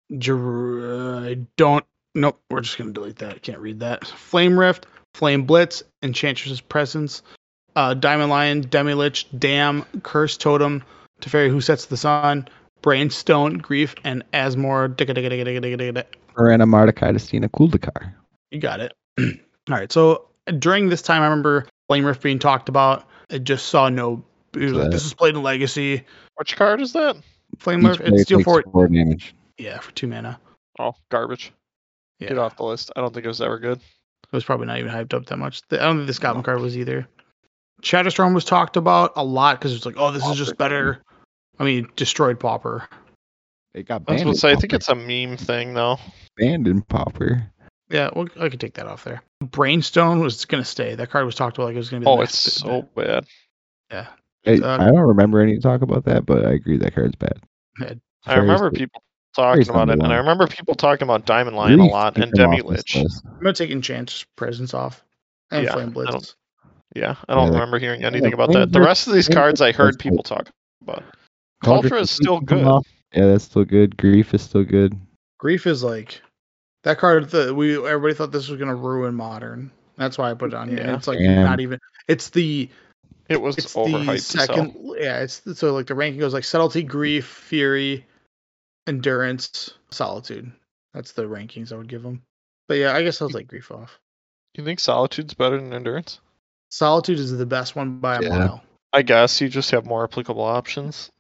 I don't. Nope, we're just gonna delete that. I can't read that. Flame Rift, Flame Blitz, Enchantress's Presence, Diamond Lion, Demi-Lich, Dam, Curse Totem, Teferi Who Sets the Sun, Brainstone, Grief, and Asmore. Arana Mardecai, Destina Kuldakar. You got it. All right. So during this time, I remember Flame Rift being talked about. I just saw no. It was like, this is played in Legacy. Which card is that? Flame Rift. It's Steel Fort. 4 damage. Yeah, for 2 mana. Oh, garbage. Yeah. Get off the list. I don't think it was ever good. It was probably not even hyped up that much. I don't think this Goblin card was either. Shatterstorm was talked about a lot because it's like, oh, this is just better. I mean, destroyed Pauper. It got I was banned. going to say, I think in it's a meme thing, though. banned in Pauper. Yeah, well, I could take that off there. Brainstone was going to stay. That card was talked about like it was going to be. Oh, the it's next so bad. Yeah. I don't remember any talk about that, but I agree that card's bad. I remember people talking about it, and I remember people talking about Diamond Lion a lot and Demi-Lich. I'm going to take Enchant's Presence off. And Yeah, Flame I Blitz. Yeah, I don't Yeah, remember hearing anything about Flame that. The Blitz- rest of these Flame cards I Blitz heard is people good. talk about. Cauldron Cultra is still Complete comes good. off. Yeah, that's still good. Grief is still good. Grief is like that card that everybody thought this was gonna ruin Modern. That's why I put it on here. Yeah. It's like Damn. not even. It's the It was overhyped the as second. hell. Yeah, it's so like the ranking goes like Subtlety, Grief, Fury, Endurance, Solitude. That's the rankings I would give them. But yeah, I guess I was like Grief off. You think Solitude's better than Endurance? Solitude is the best one by a Yeah. mile. I guess you just have more applicable options.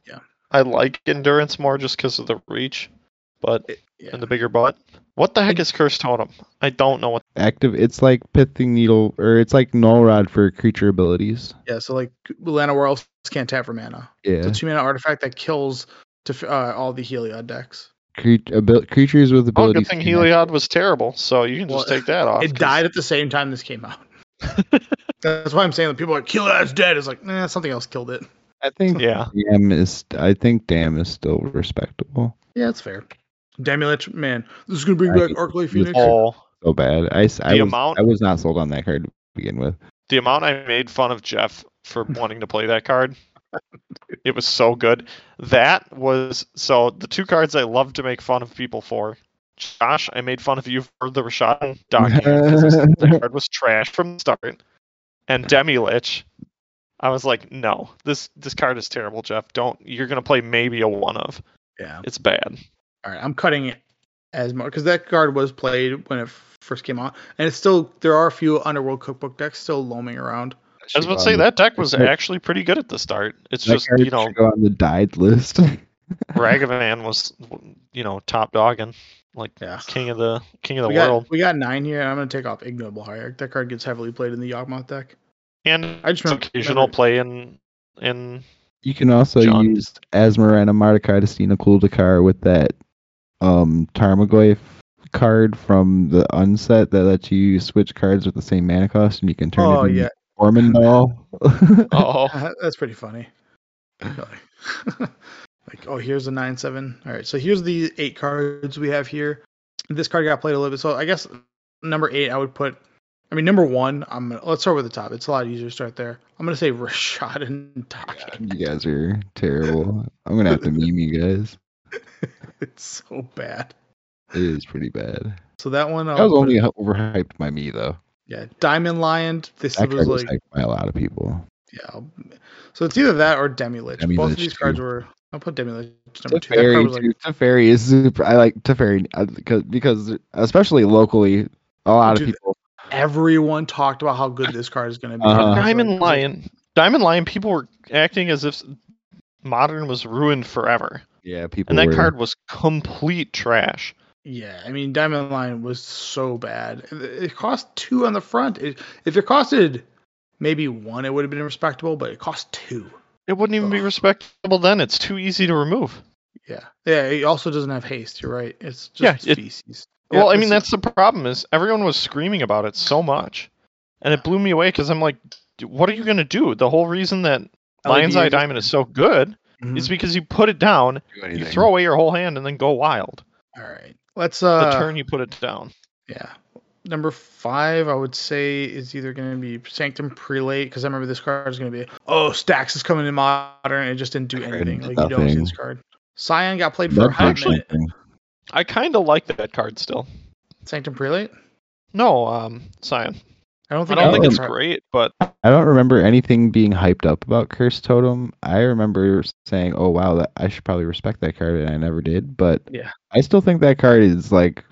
I like Endurance more just because of the reach, but Yeah. and the bigger butt. What the heck is Cursed Totem? I don't know what. Active. It's like Pithing Needle, or it's like Null Rod for creature abilities. Yeah, so like Llanowar can't tap for mana. It's Yeah. a 2-mana artifact that kills all the Heliod decks. Creatures with Oh, abilities. good thing Heliod was terrible, so you can Well, just take that off. It died at the same time this came out. That's why I'm saying that people are like, Heliod's dead. It's like, nah, something else killed it. I think Yeah. Dam is still respectable. Yeah, that's fair. Damulich, man, this is gonna bring back Arclight Phoenix. Oh, So bad. amount- I was not sold on that card to begin with. the amount I made fun of Jeff for wanting to play that card, it was so good. That was so the two cards I love to make fun of people for. Josh, I made fun of you for the Rashad Docky because the card was trash from the start. And Demi-Lich, I was like, no, this card is terrible, Jeff. You're gonna play maybe a one of. Yeah. It's bad. All right, I'm cutting it as much because that card was played when it first came out, and it's still there are a few Underworld Cookbook decks still loaming around. I was about to say that deck was actually pretty good at the start. It's just card should go on the died list. Ragavan was top dogging like Yeah. king of the We world. got 9 here, and I'm gonna take off Ignoble Hierarch. That card gets heavily played in the Yawgmoth deck. And I just occasional play in You can also John. use Asmarana Mardukar Destina Kuldakar with that Tarmogoyf card from the unset that lets you switch cards with the same mana cost, and you can turn it into Ormondal. Oh, that's pretty funny. Like, oh, here's a 9/7. All right, so here's the 8 cards we have here. This card got played a little bit, so I guess number 8 I would put. I mean, number 1. Let's start with the top. It's a lot easier to start there. I'm gonna say Rashad and Docky. You guys are terrible. I'm gonna have to meme you guys. It's so bad. It is pretty bad. So that one. That was only overhyped by me though. Yeah, Diamond Lion. This That was card was like hyped by a lot of people. yeah. So it's either that or Demi-Lich. Both of Demi-Lich these too. cards were. I'll put Demi-Lich number 2. That card was like, Teferi is super. I like Teferi because especially locally, a lot of people. Everyone talked about how good this card is going to be. Diamond Lion. People were acting as if Modern was ruined forever. Yeah, people. And that card was complete trash. Yeah, I mean, Diamond Lion was so bad. It cost 2 on the front. If it costed maybe 1, it would have been respectable, but it cost 2. It wouldn't even be respectable then. It's too easy to remove. Yeah. Yeah, it also doesn't have haste. You're right. It's just feces. Well, I mean, that's the problem is everyone was screaming about it so much. And it blew me away because I'm like, what are you going to do? The whole reason that Lion's Eye Diamond is so good is because you put it down, you throw away your whole hand, and then go wild. All right. Let's the turn you put it down. Yeah. Number 5, I would say, is either going to be Sanctum Prelate, because I remember this card is going to be, Stax is coming in Modern, and it just didn't do anything. Like, you don't see this card. Scion got played for a hot minute. I kind of like that card still. Sanctum Prelate? No, Scion. I don't think it's great, but I don't remember anything being hyped up about Cursed Totem. I remember saying, "Oh wow, that I should probably respect that card," and I never did. But yeah, I still think that card is like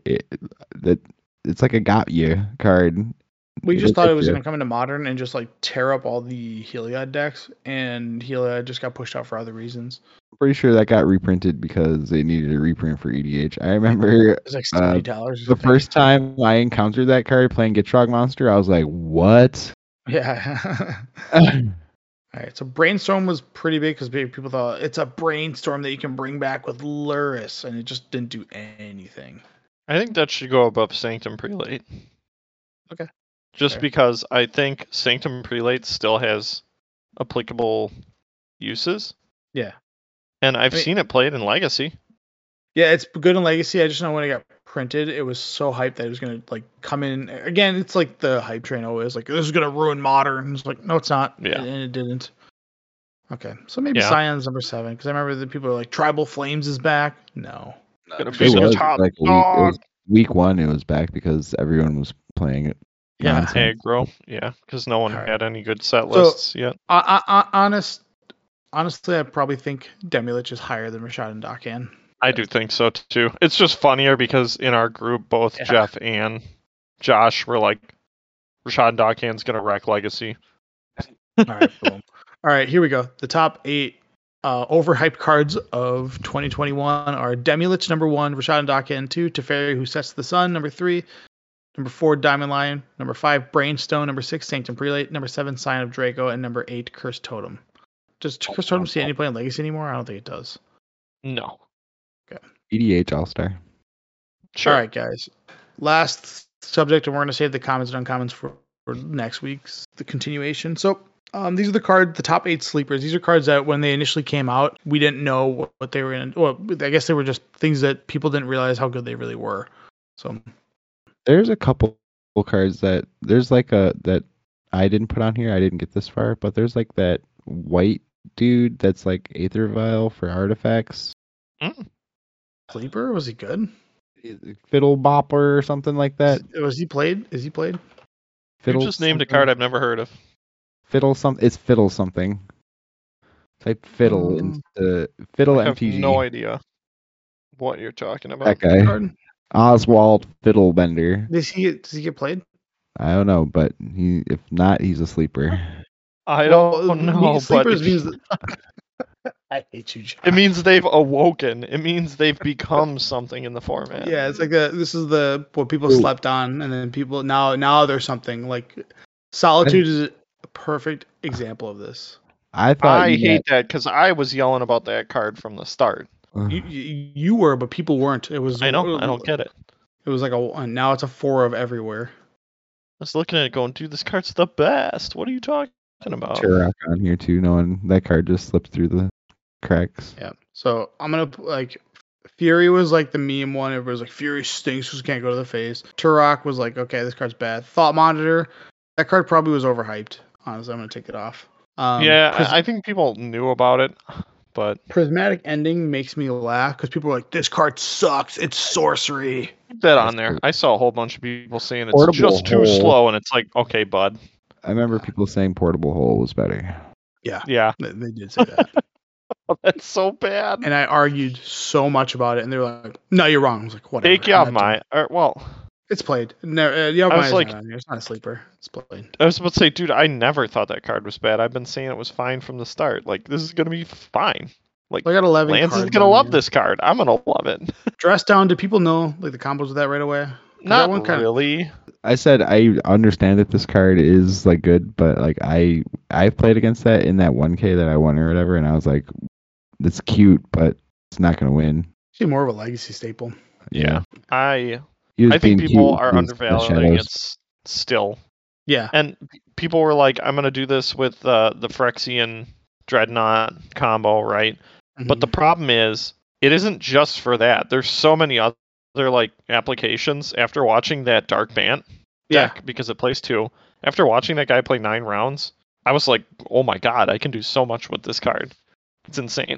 it's like a got you card. We just thought it was going to come into Modern and just like tear up all the Heliod decks, and Heliod just got pushed out for other reasons. I'm pretty sure that got reprinted because they needed a reprint for EDH. I remember it was like $70. The first time I encountered that card playing Gitrog Monster, I was like, "What?" Yeah. All right, so Brainstorm was pretty big because people thought it's a Brainstorm that you can bring back with Luris, and it just didn't do anything. I think that should go above Sanctum Prelate. Okay. Just because I think Sanctum Prelate still has applicable uses. Yeah. And I've seen it played in Legacy. Yeah, it's good in Legacy. I just know when it got printed, it was so hyped that it was going to like come in. Again, it's like the hype train always. Like, this is going to ruin Modern. It's like, no, it's not. Yeah. And it didn't. Okay. So maybe Scion's number 7. Because I remember the people were like, Tribal Flames is back. No. It was week 1 it was back because everyone was playing it. Yeah, aggro. Yeah, because no one had any good set lists yet. Honestly, I probably think Demi-Lich is higher than Rashad and Dokkan. I do think so too. It's just funnier because in our group, both Jeff and Josh were like, Rashad and Dokkan's gonna wreck Legacy. All right, boom. All right, here we go. The top 8 Overhyped cards of 2021 are Demulich, number 1, Rashad Ndaka, and 2, Teferi, Who Sets the Sun, number 3, number 4, Diamond Lion, number 5, Brainstone, number 6, Sanctum Prelate, number 7, Sign of Draco, and number 8, Cursed Totem. Does Cursed Totem see any play in Legacy anymore? I don't think it does. No. EDH All-Star. Sure. All right, guys. Last subject, and we're going to save the commons and uncommons for next week's the continuation. So these are the top 8 sleepers. These are cards that when they initially came out, we didn't know what they were in. Well, I guess they were just things that people didn't realize how good they really were. So there's a couple cards that that I didn't put on here. I didn't get this far, but there's like that white dude that's like Aether Vial for artifacts. Sleeper? Was he good? Fiddle Bopper or something like that. Was he played? Is he played? You just named a card I've never heard of. Fiddle something. It's Fiddle something. Type Fiddle into Fiddle I have MTG. No idea what you're talking about. That guy. Oswald Fiddlebender. Does he get played? I don't know, but if not, he's a sleeper. I don't know. Sleepers means I hate you, John. It means they've awoken. It means they've become something in the format. Yeah, it's like this is what people slept on, and then people now there's something like Solitude is a perfect example of this. I hate that because I was yelling about that card from the start. You were, but people weren't. It was. I know. I don't get it. It was like now it's a 4 of everywhere. I was looking at it going, dude, this card's the best. What are you talking about? Turok on here too, knowing that card just slipped through the cracks. Yeah. So I'm gonna Fury was like the meme one. Everybody was like, Fury stinks, just can't go to the face. Turok was like, okay, this card's bad. Thought Monitor, that card probably was overhyped. Honestly, I'm gonna take it off. I think people knew about it, but Prismatic Ending makes me laugh because people are like, this card sucks. It's sorcery. Keep that on there. I saw a whole bunch of people saying it's just too slow, and it's like, okay, bud. I remember people saying Portable Hole was better. Yeah. They did say that. Oh, that's so bad. And I argued so much about it, and they were like, no, you're wrong. I was like, whatever. Take Yavimaya. Well, it's played. No, Yavimaya is not on here. It's not a sleeper. It's played. I was about to say, dude, I never thought that card was bad. I've been saying it was fine from the start. Like, this is going to be fine. Like, I got 11 Lance is going to love this card. I'm going to love it. Dress Down, do people know like the combos with that right away? Not really. I said I understand that this card is like good, but like I played against that in that 1K that I won or whatever, and I was like, it's cute, but it's not going to win. Actually, more of a legacy staple. Yeah. I think people are undervaluing it still. Yeah. And people were like, I'm going to do this with the Phyrexian Dreadnought combo, right? Mm-hmm. But the problem is, it isn't just for that. There's so many other like applications. After watching that Dark Bant deck, because it plays 2, after watching that guy play 9 rounds, I was like, oh my god, I can do so much with this card. It's insane.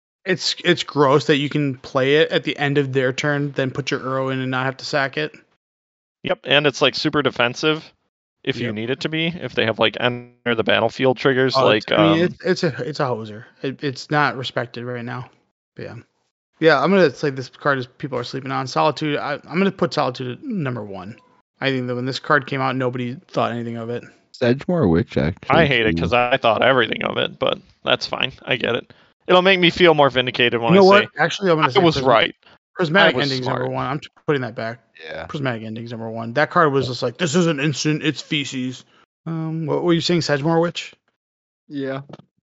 It's gross that you can play it at the end of their turn, then put your Uro in and not have to sack it. Yep, and it's like super defensive if you need it to be. If they have like enter the battlefield triggers, it's a hoser. It's not respected right now. But yeah. I'm gonna say this card is people are sleeping on. Solitude. I'm gonna put Solitude at number 1. I think that when this card came out, nobody thought anything of it. Sedgemoor Witch, actually. I hate it because I thought everything of it, but that's fine. I get it. It'll make me feel more vindicated when what? Actually, I'm gonna say I was right. Prismatic Ending's number 1. I'm putting that back. Yeah. Prismatic Ending's number 1. That card was just like, this is an instant. It's feces. What were you saying, Sedgemoor Witch? Yeah.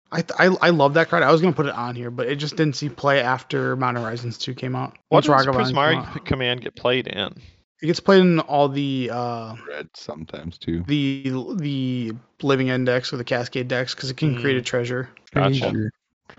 I love that card. I was gonna put it on here, but it just didn't see play after Modern Horizons 2 came out. What does Prismari Command get played in? It gets played in all the red sometimes too. The Living Index or the Cascade decks because it can create a treasure. Treasure.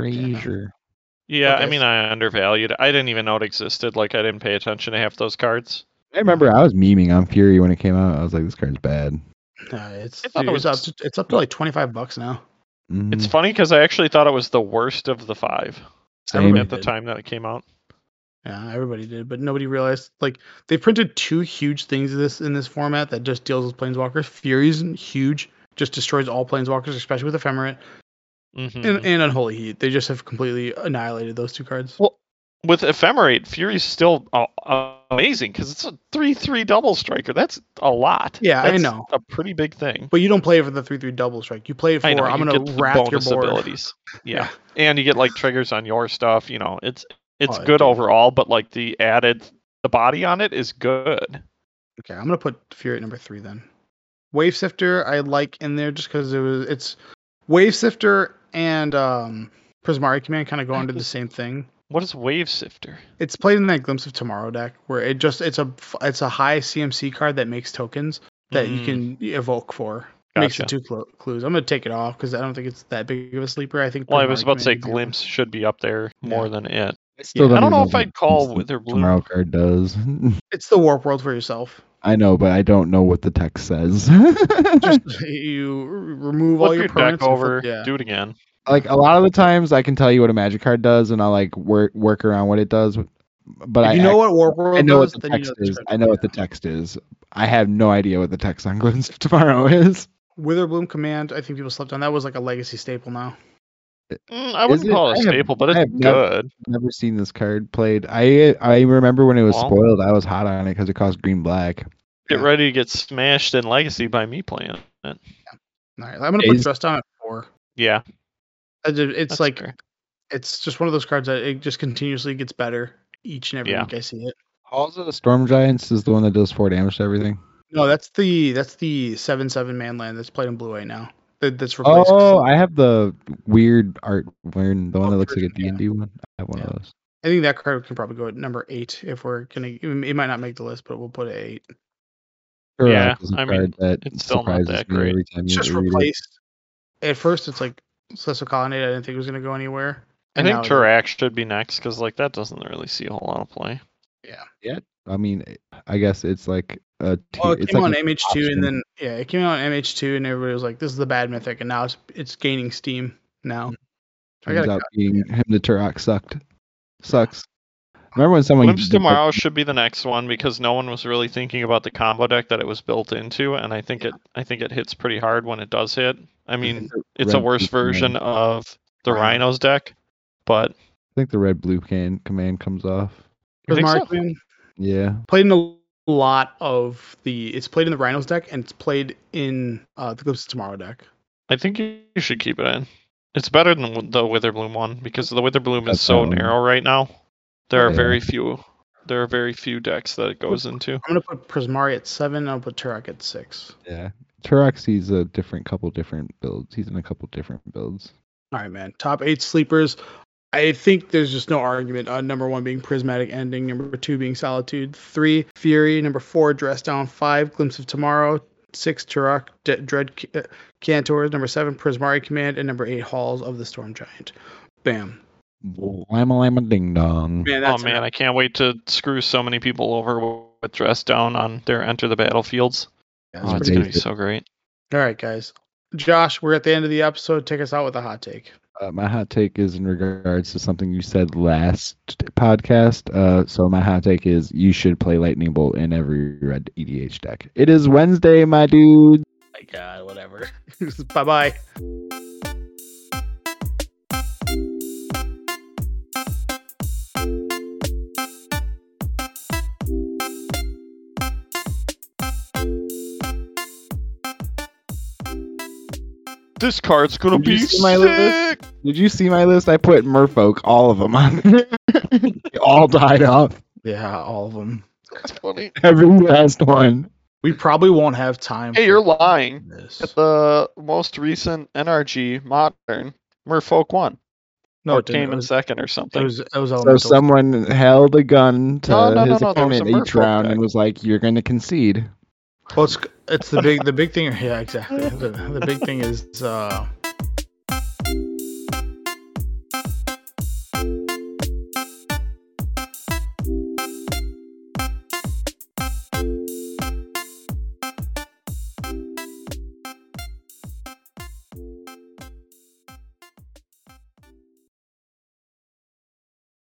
Yeah, okay. I mean, I undervalued it. I didn't even know it existed. Like, I didn't pay attention to half those cards. I remember I was memeing on Fury when it came out. I was like, this card's bad. It's up to like $25 now. Mm-hmm. It's funny because I actually thought it was the worst of the 5 at the time that it came out. Yeah, everybody did, but nobody realized. Like, they printed 2 huge things in this format that just deals with Planeswalkers. Fury's huge, just destroys all Planeswalkers, especially with Ephemerate. Mm-hmm. And Unholy Heat. They just have completely annihilated those 2 cards. Well, with Ephemerate, Fury's still amazing because it's a 3/3 double striker. That's a lot. Yeah, That's I know. a pretty big thing. But you don't play it for the 3/3 double strike. You play it for I'm you gonna get the wrap your bonus board. abilities. Yeah. And you get like triggers on your stuff. You know, it's Oh, good dude. overall, but like the body on it is good. Okay, I'm gonna put Fury at number 3 then. Wave Sifter I like in there just because it's Wave Sifter and Prismari Command kind of go into the same thing. What is Wave Sifter? It's played in that Glimpse of Tomorrow deck where it's a high CMC card that makes tokens that you can evoke for. Makes Gotcha. it 2 clues. I'm gonna take it off because I don't think it's that big of a sleeper. I think. Well, I was Prismari about to say Command is Glimpse should be up there more than it. Still I don't know even if I'd call Wither Tomorrow Bloom. card does. It's the Warp World for yourself. I know, but I don't know what the text says. Just you remove all Flip your your permanents deck and over, yeah. do it again. Like a lot of the times, I can tell you what a magic card does, and I'll like work around what it does. But If you know what Warp World I know does, what the then you text know this is. card. I know what the text is. I have no idea what the text on Glimpse of Tomorrow is. Witherbloom Command, I think people slept on. That was like a legacy staple now. I wouldn't it? call it a I have- staple, but I it's have never- good. Never seen this card played. I remember when it was Well. spoiled. I was hot on it because it cost green black. Get Yeah. ready to get smashed in Legacy by me playing it. All right, I'm gonna put Is- Dress Down at 4. Yeah. It's that's like fair. it's just one of those cards that it just continuously gets better each and every Yeah. week I see it. Halls of the Storm Giants is the one that does 4 damage to everything. No, that's the 7/7 man land that's played in blue right now. That's replaced. Oh, I have the weird art one, the one Oh, that looks like a yeah. D&D one. I have one Yeah. of those. I think that card can probably go at number 8 if we're gonna. It might not make the list, but we'll put it at 8. Yeah, Turok is a I mean, card that it's still not surprises that me great. every time It's you just read it. replaced. At first, it's like Celestial Colonnade. I didn't think it was gonna go anywhere. I And think now it- Turak should be next because like that doesn't really see a whole lot of play. I mean, I guess it's like a. Well, it it's came like on an MH2 option. and then it came out on MH2 and everybody was like, "This is the bad mythic," and now it's gaining steam now. I Turns gotta out being him the Turok sucks. Remember when someone Glimpse Tomorrow should be the next one because no one was really thinking about the combo deck that it was built into, and I think it hits pretty hard when it does hit. I mean, it's a Red worse Blue version Command. of the Rhino. Rhinos deck, but I think the red blue command comes off. I think so. Prismari Yeah. played in a lot of it's played in the Rhinos deck and it's played in the Glimpse of Tomorrow deck. I think you should keep it in. It's better than the Witherbloom one because the Witherbloom is That's so that one. narrow right now. There are Yeah. very few. There are very few decks that it goes into. I'm gonna put Prismari at 7. And I'll put Turok at 6. Yeah. Turok sees a couple different builds. He's in a couple different builds. All right, man. Top 8 sleepers. I think there's just no argument. Number 1 being Prismatic Ending. Number 2 being Solitude. 3 Fury. Number 4 Dress Down. 5 Glimpse of Tomorrow. 6 Turok Dread Cantors. Number 7 Prismari Command. And number 8 Halls of the Storm Giant. Bam. Lama ding dong. Man, Oh that's man, I can't wait to screw so many people over with Dress Down on their Enter the Battlefields. Yeah, Oh, that's It's pretty gonna good. be so great. All right, guys. Josh, we're at the end of the episode. Take us out with a hot take. My hot take is in regards to something you said last podcast. So my hot take is you should play Lightning Bolt in every red EDH deck. It is Wednesday, my dude. My God, whatever. Bye-bye. This card's gonna Did you be see my list? sick. Did you see my list? I put Merfolk, all of them on there. They all died off. Yeah, all of them. That's funny. Every last one. We probably won't have time. Hey, for you're lying. this. At the most recent NRG Modern, Merfolk won. No, Or it didn't. came It in was, second or it something. was So elemental. someone held a gun to No, his there was opponent a each Merfolk round deck. and was like, "You're going to concede." Well, it's the big thing. Yeah, exactly. The big thing is